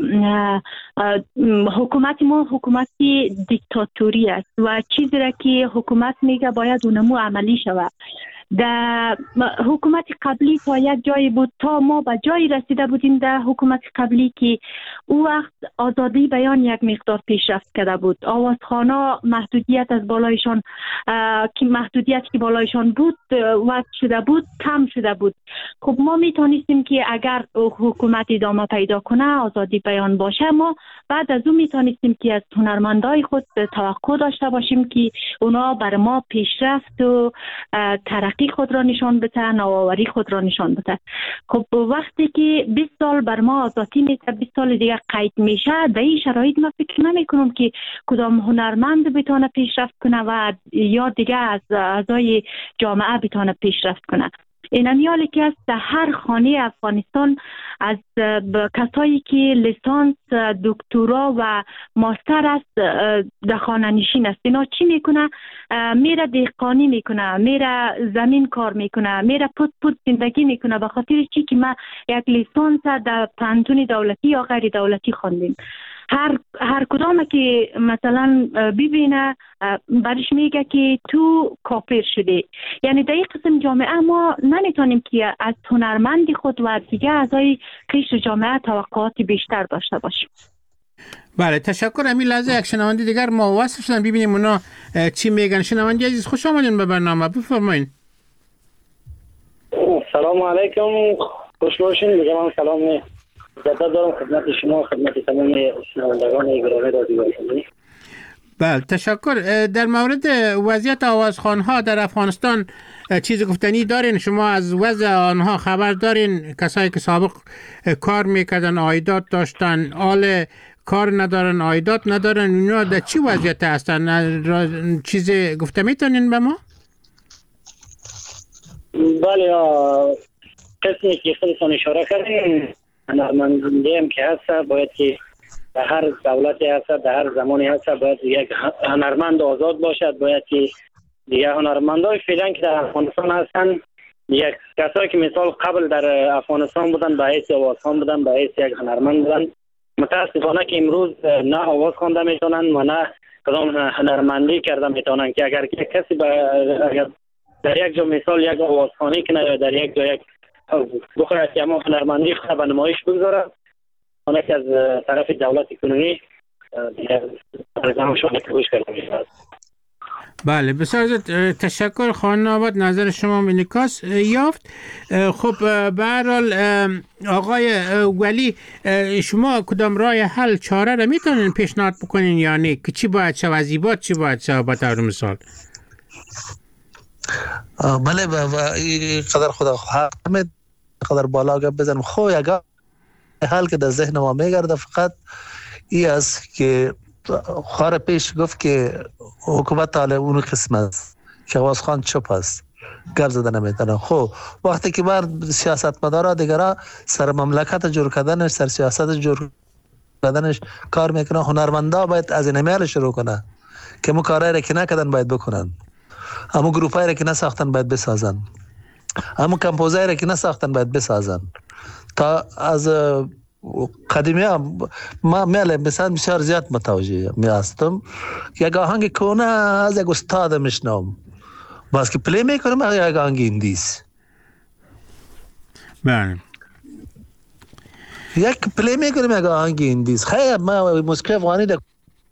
حکومت ما حکومتی دیکتاتوری است و چیزی را که حکومت میگه باید اونمو عملی شود. در حکومت قبلی تا یک جایی بود، تا ما به جایی رسیده بودیم در حکومت قبلی که او وقت آزادی بیان یک مقدار پیشرفت کرده بود. آوازخوانا محدودیت از بالایشان که محدودیت که بالایشان بود وقت شده بود، کم شده بود. خب ما میتونستیم که اگر حکومت ادامه پیدا کنه، آزادی بیان باشه، ما بعد از اون میتونستیم که از هنرمندای خود توقع داشته باشیم که اونا بر ما پیشرفت و ترقی خود را نشان بده، نوآوری خود را نشان بده. خب وقتی که بیست سال بر ما آزادی میده، بیست سال دیگه قید میشه، در این شرایط ما فکر نمی کنم که کدام هنرمند بتونه پیشرفت کنه و یا دیگه از اعضای جامعه بتونه پیشرفت کنه. این امیالی که از هر خانه افغانستان از کسایی که لیسانس، دکترا و ماستر است در خانه نشین است، اینا چی میکنه؟ میره دهقانی میکنه، میره زمین کار میکنه، میره پود پود زندگی میکنه، به خاطر چی که ما یک لیسانس در پانتون دولتی یا غیر دولتی خواندیم. هر هر کدام که مثلا ببینه برش میگه که تو کافر شده. یعنی در این قسم جامعه ما نمیتونیم که از هنرمند خود و دیگه اعضای قشر جامعه توقعات بیشتر داشته باشیم. بله، تشکر. همین لحظه یک شنونده دیگر ما وصل شدن، ببینیم اونا چی میگن. شنونده عزیز خوش آمدین به برنامه، بفرمایید. سلام علیکم، خوش باشین. میگم سلام جدید دارم خدمت شما، خدمت تمام شنوندگان گرامی رادیو آزادی. بله، تشکر. در مورد وضعیت آوازخوان‌ها در افغانستان چیز گفتنی دارین؟ شما از وضع آنها خبر دارین؟ کسایی که سابق کار میکردن، عایدات داشتن، آل کار ندارن، عایدات ندارن، اونا در چی وضعیت هستن؟ چیز گفته میتونین به ما؟ بله، قسمی که خودتون اشاره کردین، هنرمندی هم که هست باید که در هر دولتی هست، در هر زمانی هست باید یک هنرمند آزاد باشد. باید که دیگه هنرمندای فعلا که در افغانستان هستن، یک کسایی که مثال قبل در افغانستان بودن به حیث آوازخوان بودن، به حیث یک هنرمند بودن، متاسفانه که امروز نه آواز خوانده میتونن و نه کدام هنرمندی کرده میتونن. که اگر کسی اگر در یک جا مثال یک آوازخوانی کنه یا در یک جا یک بخواد که اما هنرمندی خود به نمایش بگذاره، آنها که از طرف دولت کنونی رزم شده که گوش کرده میشود. بله، بسیار تشکر. خانم آباد، نظر شما انعکاس یافت. خب به هر حال آقای ولی، شما کدام راه حل چاره را میتونین پیشنهاد بکنین یا نه؟ که چی باید شود، وظیفات چی باید شود به طور مثال؟ بله، و این قدر خدا حمد قدر بالا گپ بزنم. خو یک حال که در ذهن ما میگرده فقط این است که خار پیش گفت که حکومت حالا اون قسم است که آوازخوان چپ است، گپ زده نمیتونه. خب وقتی که بر سیاستمدارا دیگرا سر مملکت جور کردنش، سر سیاست جور کردنش کار میکنه، هنرمندا باید از این میل شروع کنه که مو کارایی که نکردن باید بکنن، همو گروپایی که نساختن باید بسازن، همو کمپوزایی که نساختن باید بسازن. تا از قدیمی هم ما میل مثلا بسیار زیاد متوجه می هستم که یک آهنگ کونه از یک استاد میشنم، باز که پلی میکنم یک آهنگ اندیس. بله، یک پلی میکنم یک آهنگ اندیس. خیلی ما موسیقی افغانی ده.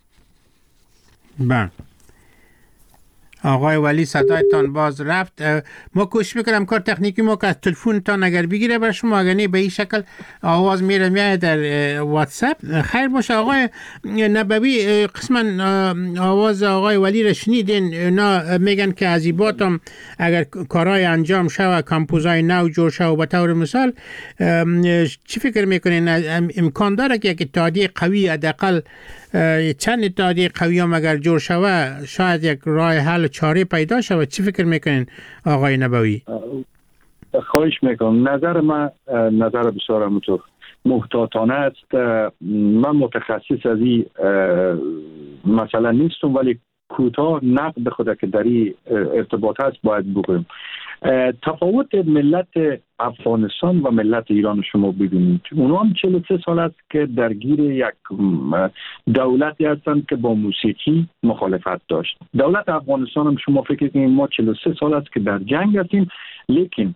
بله آقای ولی، صدایتان باز رفت. ما کوشش میکنم کار تکنیکی ما که از تلفنتان اگر بگیره بر شما، اگر نه به این شکل آواز میره میاد در واتساپ. خیر باشه. آقای نبوی، قسما آواز آقای ولی را شنیدین. اینا میگن که عزیبات هم اگر کارهای انجام شود، کمپوزای نو جور شود، به طور مثال چی فکر میکنین؟ امکان داره که یک اتحادیه قوی، حداقل چند اتحادیه قوی هم اگر جور شود، شاید یک راه حل چاره پیدا شود؟ چی فکر میکنین آقای نبوی؟ خواهش میکنم. نظر من نظر بسیار متو محتاطانه است. من متخصص از این مثلا نیستم، ولی کوتاه نقد خود که در این ارتباط هست باید بگویم. تفاوت ملت افغانستان و ملت ایران شما ببینید، اونا هم چهل و سه سال است که درگیر یک دولتی هستند که با موسیقی مخالفت داشت. دولت افغانستان هم شما فکر کنید ما چهل و سه سال است که در جنگ هستیم، لیکن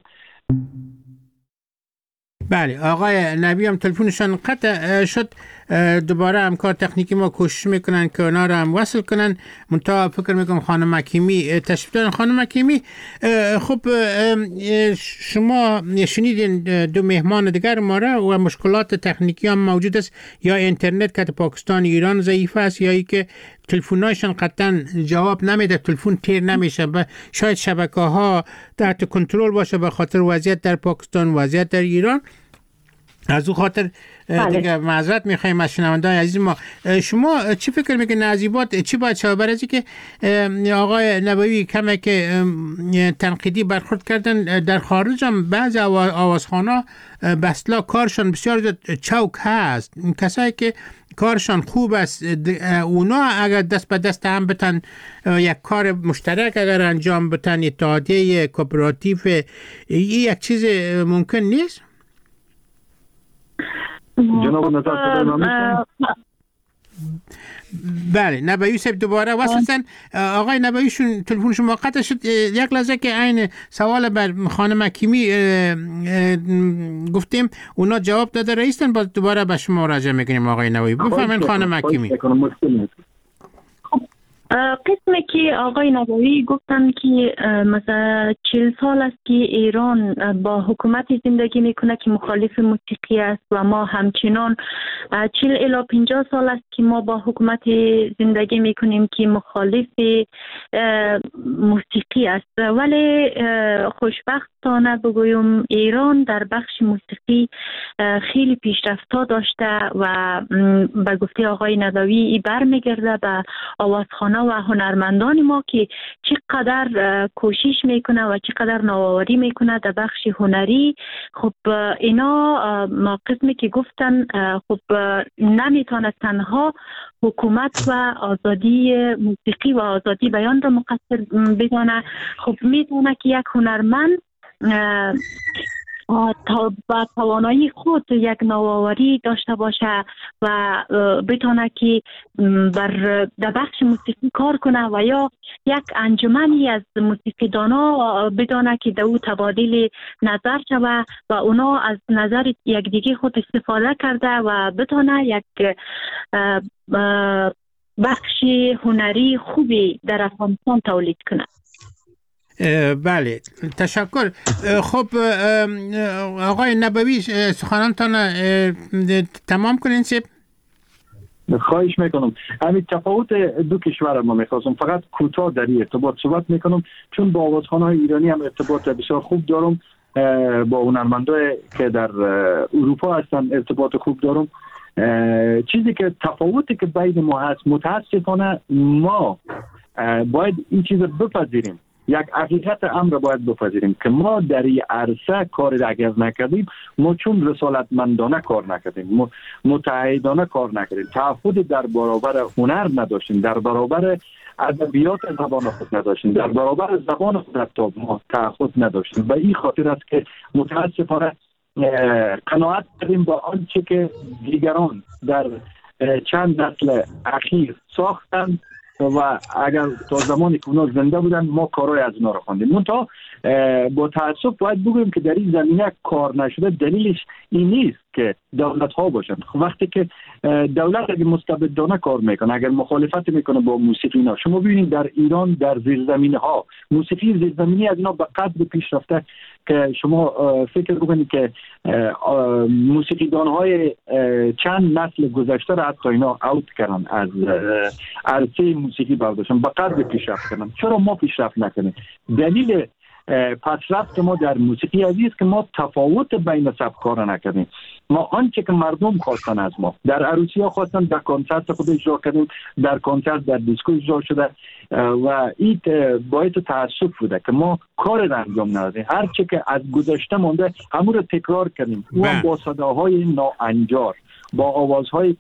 بله آقای نبی هم تلفنشان قطع شد. دوباره همکار تکنیکی ما کوشش میکنن که اونا رو هم وصل کنن. منتها فکر میکنم خانم حکیمی تشریف دارن. خانم حکیمی خب شما شنیدین دو مهمان دیگر ما را و مشکلات تکنیکی هم موجود است، یا اینترنت که پاکستان ایران ضعیف است، یا ای که تلفن‌هایشان قطعا جواب نمیده، تلفن تیر نمیشه، شاید شبکه ها تحت کنترل باشه به خاطر وضعیت در پاکستان، وضعیت در ایران. از او خاطر دیگه معذرت میخوایم از شنوندگان عزیز ما. شما چی فکر میکنید نظیبات چی باید شود برای که آقای نبوی کمی که تنقیدی برخورد کردن در خارج هم بعضی آوازخانه بسلا کارشان بسیار چوک هست، کسایی که کارشان خوب است اونا اگر دست به دست هم بتن یک کار مشترک اگر انجام بتن، اتحادیه کوپراتیو، یک چیز ممکن نیست؟ جناب نظر صدای بله نبوی صاحب دوباره واسطن. آقای نبویشون تلفنشون قطع شد. یک لحظه که این سوال بر خانم حکیمی گفتیم اونا جواب داده رئیسن، باز دوباره به شما راجع میکنیم آقای نبوی. بفرمایید خانم حکیمی. قسمی که آقای نبوی گفتن که مثلا چهل سال است که ایران با حکومت زندگی میکنه که مخالف موسیقی است و ما همچنان چهل الی پنجاه سال است که ما با حکومت زندگی میکنیم که مخالف موسیقی است. ولی خوشبختانه بگویم ایران در بخش موسیقی خیلی پیشرفت داشته و به گفته آقای نبوی برمیگرده به آوازخانه و هنرمندان ما که چقدر کوشش میکنه و چقدر نوآوری میکنه در بخش هنری. خب اینا قسمی که گفتن خب نمیتونه تنها حکومت و آزادی موسیقی و آزادی بیان را مقصر بدانه. خب میتونه که یک هنرمند تا با توانایی خود یک نوآوری داشته باشه و بتونه که بر در بخش موسیقی کار کنه و یا یک انجمنی از موسیقیدانا بدانه که در او تبادل نظر شوه و اونا از نظر یکدیگه خود استفاده کرده و بتونه یک بخش هنری خوبی در افغانستان تولید کنه. بله تشکر. خب آقای نبوی سخنانتان تمام کنین سیب. خواهش میکنم. همین تفاوت دو کشور ما میخواستم فقط کوتاه در این ارتباط صحبت میکنم، چون با آوازخانه های ایرانی هم ارتباط بسیار خوب دارم، با هنرمندای که در اروپا هستن ارتباط خوب دارم. چیزی که تفاوتی که بین ما هست، متاسفانه ما باید این چیز بپذیریم، یک حقیقت امر باید بپذیریم که ما در این عرصه کار اگر نکردیم، ما چون رسالتمندانه کار نکردیم، متحدانه کار نکردیم، تعهد در برابر هنر نداشتیم، در برابر ادبیات زبان خود نداشتیم، در برابر زبان خود حتی ما تعهد نداشتیم. و این خاطر است که متاسفانه قناعت کردیم با آنچه که دیگران در چند نسل اخیر ساختند و اگر تا زمانی که اونا زنده بودن ما کارهای از اونا رو خواندیم. منتها با تاسف باید بگویم که در این زمینه کار نشده. دلیلش این نیست که دولت ها باشن. وقتی که دولت اگه مستبدانه کار میکنه، اگر مخالفت میکنه با موسیقی اینا، شما ببینید در ایران در زیرزمینی ها موسیقی زیرزمینی از اینا به قدر پیشرفته که شما فکر بکنید که موسیقیدان های چند نسل گذشته را حتی اینا اوت کردن از عرصه موسیقی برداشتن، به قدر پیشرفت کردن. چرا ما پیشرفت نکنیم؟ دلیل پسرفت ما در موسیقی عزیز که ما تفاوت بین سبک‌ها را نکردیم. ما آنچه که مردم خواستن از ما، در عروسی ها خواستن، در کنسرت خود اجرا کردیم، در کنسرت در دیسکو اجرا شده و این باعث تأسف بوده که ما کار را انجام ندادیم. هر چه که از گذشته مونده همون رو تکرار کردیم، اون با صداهای ناانجار، با آوازهایی که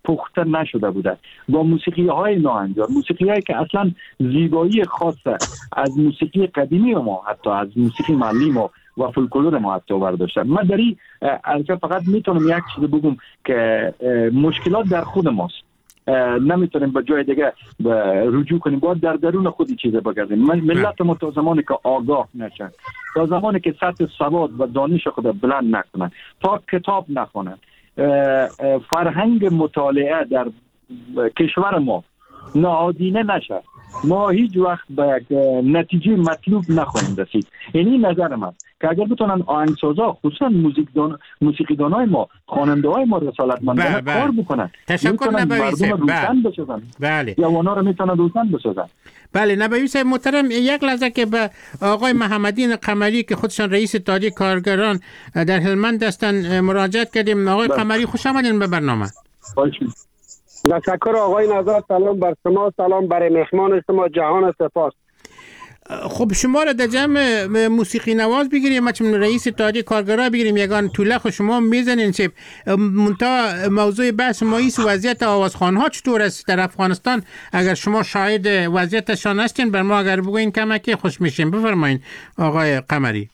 پخته نشده بوده، با موسیقی های ناهنجار، موسیقی هایی که اصلا زیبایی خاصه از موسیقی قدیمی ما، حتی از موسیقی محلی ما و فولکلور ما حتی برداشته. من در این فقط میتونم یک چیز بگم که مشکلات در خود ماست، نمیتونیم به جای دیگه رجوع کنیم، باید در درون خودی چیز بگردیم. ملت ما تا زمانی که آگاه نشن، تا زمانی که سطح سواد و دانش خود بلند نکنن، تا کتاب نخونن، فرهنگ مطالعه در کشور ما نهادینه نشه، ما هیچ وقت به یک نتیجه مطلوب نخواهیم رسید. یعنی نظر من که اگر بتونن آهنگسازا، خصوصا موزیکدان موسیقیدانای ما، خواننده های ما رسالتمندانه کار بکنن، تشکر نبوی مردم روشن بسازن، بله، جوانا رو میتونن روشن بسازن. بله نبوی صاحب محترم، یک لحظه که به آقای محمدین قمری که خودشان رئیس اتحادیه کارگران در هلمند هستند مراجعت کردیم. آقای بله. قمری خوش آمدین به برنامه. باشید. تشکر آقای نظر، سلام بر شما، سلام برای مهمان شما، جهان سپاس. خب شما را در جمع موسیقی نواز بگیریم، چون رئیس اتحادیه کارگران بگیریم، یگان طوله خود شما میزنین چه منتها موضوع بحث ما ایست وضعیت آوازخوان ها چطور است در افغانستان؟ اگر شما شاهد وضعیتشان هستین بر ما اگر بگوین کمکی خوش میشیم. بفرمایین آقای قمری.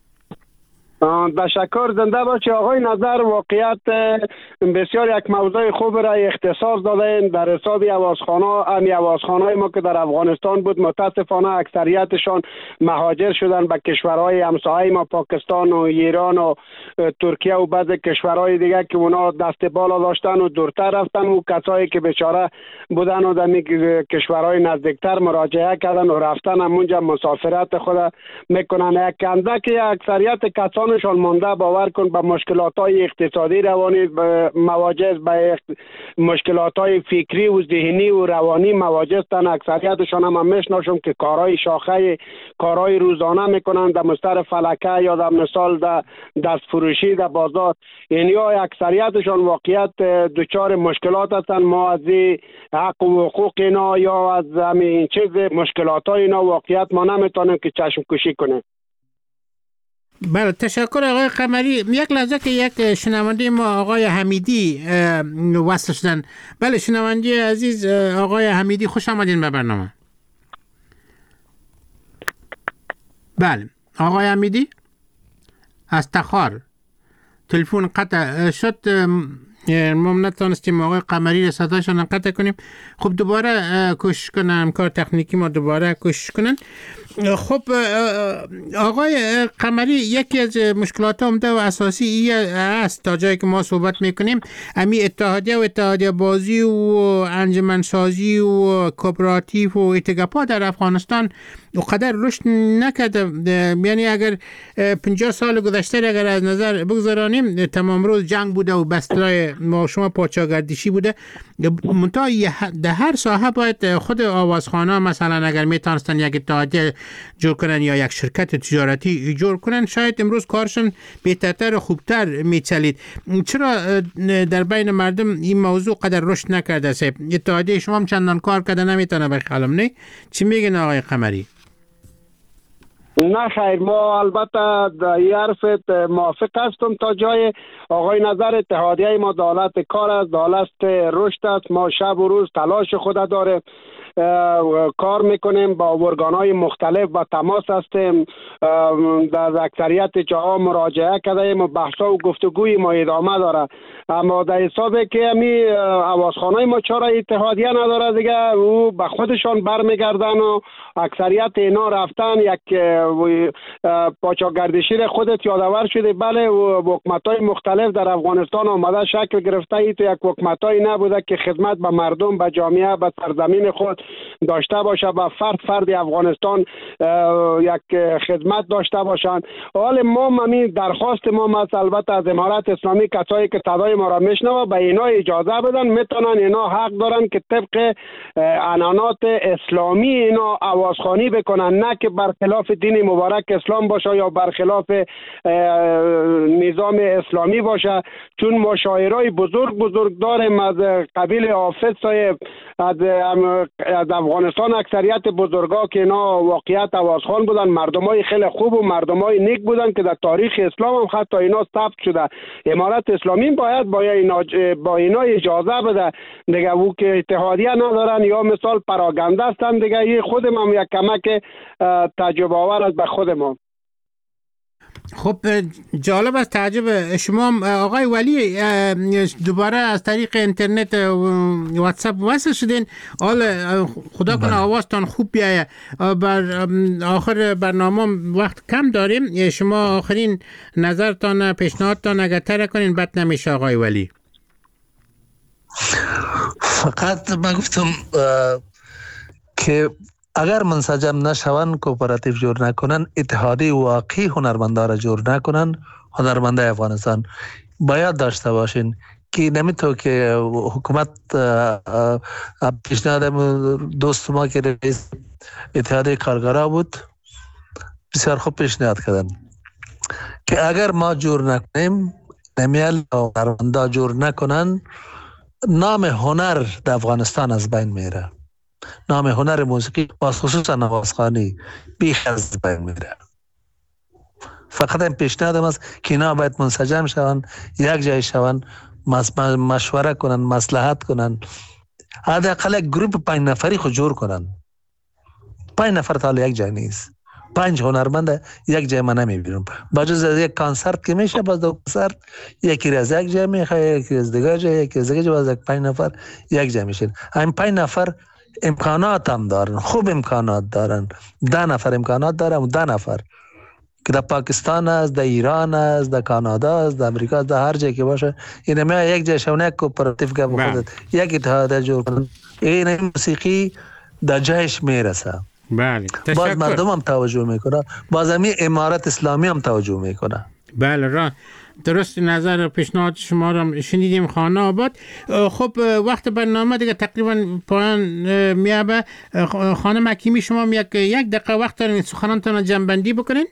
تشکر، زنده باشی آقای نظر. واقعیت بسیار یک موضوع خوب را اختصاص دادین در حساب آوازخوان‌ها. امی آوازخوان‌های ما که در افغانستان بود متاسفانه اکثریتشان مهاجر شدن به کشورهای همسایه ما، پاکستان و ایران و ترکیه و بعض کشورهای دیگه که اونا دست بالا داشتن و دورتر رفتن، و کسایی که بیچاره بودن و در کشورهای نزدیکتر مراجعه کردن و رفتن همونجا مسافرت خود میکنن. یک اندکی اکثریت کسان شان مانده باور کن به مشکلات‌های اقتصادی روانی مواجه، به مشکلات‌های فکری و ذهنی و روانی مواجه هستند. اکثریتشان هم میشناسم که کارهای شاخه، کارهای روزانه میکنن در مستر فلکه یا در مثال در دست فروشی در بازار. یعنی اکثریتشان واقعیت دچار مشکلات هستند. ما از حق و حقوق اینا یا از همین چیز مشکلات‌های اینا واقعیت ما نمیتونیم که چشم کشی کنیم. بله تشکر آقای قمری. یک لحظه که یک شنونده ما آقای حمیدی وصل شدن. بله شنونده عزیز آقای حمیدی خوش آمدین به برنامه. بله آقای حمیدی از تخار تلفن قطع شد، ما نتونستیم آقای قمری را صداشون قطع کنیم. خب دوباره کوشش کنم، کار تکنیکی ما دوباره کوشش کنن. خب آقای قمری، یکی از مشکلات عمده و اساسی ای است تا جایی که ما صحبت میکنیم امی اتحادیه و اتحادیه بازی و انجمنسازی و کوپراتیو و اتگاپا در افغانستان اونقدر رشد نکرده. یعنی اگر پنجاه سال گذشته اگر از نظر بگذارانیم تمام روز جنگ بوده و بستلای ما شما پاچاگردشی بوده، منتها در هر ساحه باید خود آوازخوان‌ها مثلا اگر میتونستن یک اتحادیه جور کنن یا یک شرکت تجارتی جور کنن شاید امروز کارشون بهترتر و خوبتر میچلید. چرا در بین مردم این موضوع قدر رشد نکرده؟ صاحب اتحادیه شما هم چندان کار کرده نمیتونه بخالم، نه چی میگن آقای قمری؟ نه خیر، ما البته در این حرفت موافق هستم تا جای آقای نظر. اتحادیه ما دولت کار است، دولت رشد است. ما شب و روز تلاش خود داره، کار میکنیم، با ارگان‌های مختلف با تماس هستیم، در اکثریت جاها مراجعه کردیم و بحث‌ها و گفتگوی ما ادامه داره. اما در حسابی که همی آوازخوان‌های ما چرا اتحادیه نداره دیگه، او به خودشان برمیگردن و اکثریت اینا رفتن یک پاچاگردشی خودت یادآور شده. بله حکومت‌های مختلف در افغانستان آمده شکل گرفته، ای تو یک حکومت‌هایی نبوده که خدمت به مردم، به جامعه، به سرزمین خود داشته باشه، با فرد فرد افغانستان یک خدمت داشته باشند. حال ما همین درخواست ما مثلا البته از امارت اسلامی کسایی که صدای ما را میشنوه به اینا اجازه بدن، میتونن اینا حق دارن که طبق عنعنات اسلامی اینا آوازخوانی بکنن، نه که برخلاف دین مبارک اسلام باشه یا برخلاف نظام اسلامی باشه. چون ما شاعرای بزرگ بزرگ داریم از قبیل حافظ صاحب، از از افغانستان اکثریت بزرگا که اینا واقعیت آوازخوان بودن، مردمای خیلی خوب و مردمای نیک بودن که در تاریخ اسلام هم حتی اینا ثبت شده. امارت اسلامی باید باید با اینا با اینا اجازه بده دیگه. او که اتحادیه ندارن یا مثال پراگنده هستن دیگه. یه خودم هم یک کمک تجربه آور است به خودم. خب جالب است، تعجب شما آقای ولی دوباره از طریق اینترنت واتساپ وصل شدین. حال خدا کنه آوازتان خوب بیایه. بر آخر برنامه وقت کم داریم، شما آخرین نظرتان پیشنهادتان اگر تر کنین بد نمیشه آقای ولی. فقط من گفتم که اگر منسجم نشون، کوپراتیو جور نکنن، اتحادی واقعی هنرمندا را جور نکنن، هنرمندای افغانستان باید داشته باشین که نمیتونه که حکومت پیشنهاد دوست ما که رئیس اتحادیه کارگرا بود بسیار خوب پیشنهاد کردن که اگر ما جور نکنیم، نمیال هنرمندا جور نکنن، نام هنر در افغانستان از بین میره. نام هنر موسیقی و خصوصا نوازخوانی بیخ از بین میره. فقط این پیشنهادم است که اینا باید منسجم شون، یک جای شون، مشوره کنن، مصلحت کنن، حداقل یک گروپ پنج نفری خود جور کنن. پنج نفر تا یک جای نیست، پنج هنرمند یک جای من نمیبینم. با جز یک کانسرت که میشه، باز دو کانسرت یکی از یک جای میخواه، یکی از دیگه جای، یکی از دیگه جای، باز یک پنج نفر یک جای میشین. این پنج نفر امکانات هم دارن، خوب امکانات دارن. ده نفر امکانات دارن و ده نفر که در پاکستان است، در ایران است، در کانادا است، در امریکا است، در هر جایی که باشه، این میاد یک جای شونه یک کوپراتیو که بخودت یک اتحاد جور کنن. این موسیقی در جایش میرسه. بله، باز مردم هم توجه میکنه، باز همین امارت اسلامی هم توجه میکنه. بله را درست، نظر پیشنهاد شما را شنیدیم خانه آباد. خب وقت برنامه دیگه تقریبا پایان میابه. خانم حکیمی شما یک یک دقیقه وقت دارین سخنانتان جمع‌بندی بکنین.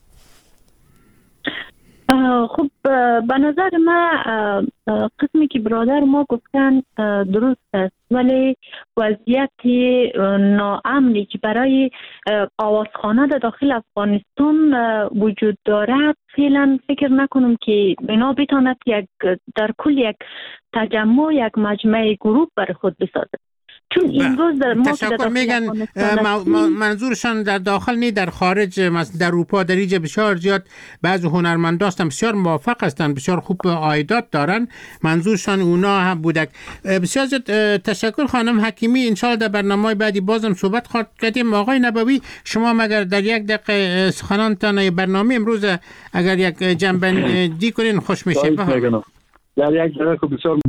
خب به نظر ما قسمی که برادر ما گفتن درست است، ولی وضعیت ناامنی که برای آوازخانه در داخل افغانستان وجود دارد، فعلا فکر نکنم که اینا بتاند یک در کل یک تجمع، یک مجمع گروه برای خود بسازد. چون امروز در ما تشکر میگن منظورشان در داخل نه در خارج، مثلا در اروپا در اینجا بسیار زیاد بعضی هنرمندا هستن بسیار موفق هستن، بسیار خوب عایدات دارن، منظورشان اونا هم بودک. بسیار زیاد تشکر خانم حکیمی. ان شاء الله در برنامه بعدی بازم صحبت خواهد کردیم. آقای نبوی شما مگر در یک دقیقه سخنانتان برنامه امروز اگر یک جنبندی کنین خوش میشه. در یک دقیقه بسیار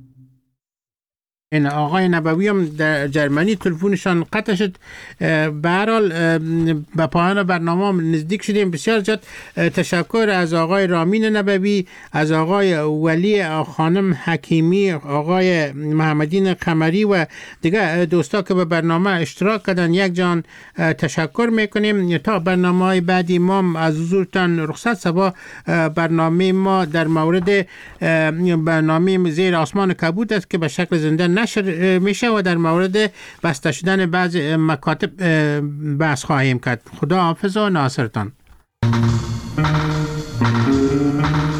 این آقای نبوی هم در جرمنی تلفنشان قطع شد. به هر حال به پایان برنامه نزدیک شدیم. بسیار زیاد تشکر از آقای رامین نبوی، از آقای ولی، خانم حکیمی، آقای محمدین قمری و دیگه دوستا که به برنامه اشتراک کردن. یک جان تشکر میکنیم. تا برنامه بعدی ما از حضورتان رخصت. صبح برنامه ما در مورد برنامه زیر آسمان کبود است که به شکل زنده نشر میشه و در مورد بسته شدن بعض مکاتب بحث خواهیم کرد. خدا حافظ و ناصرتان.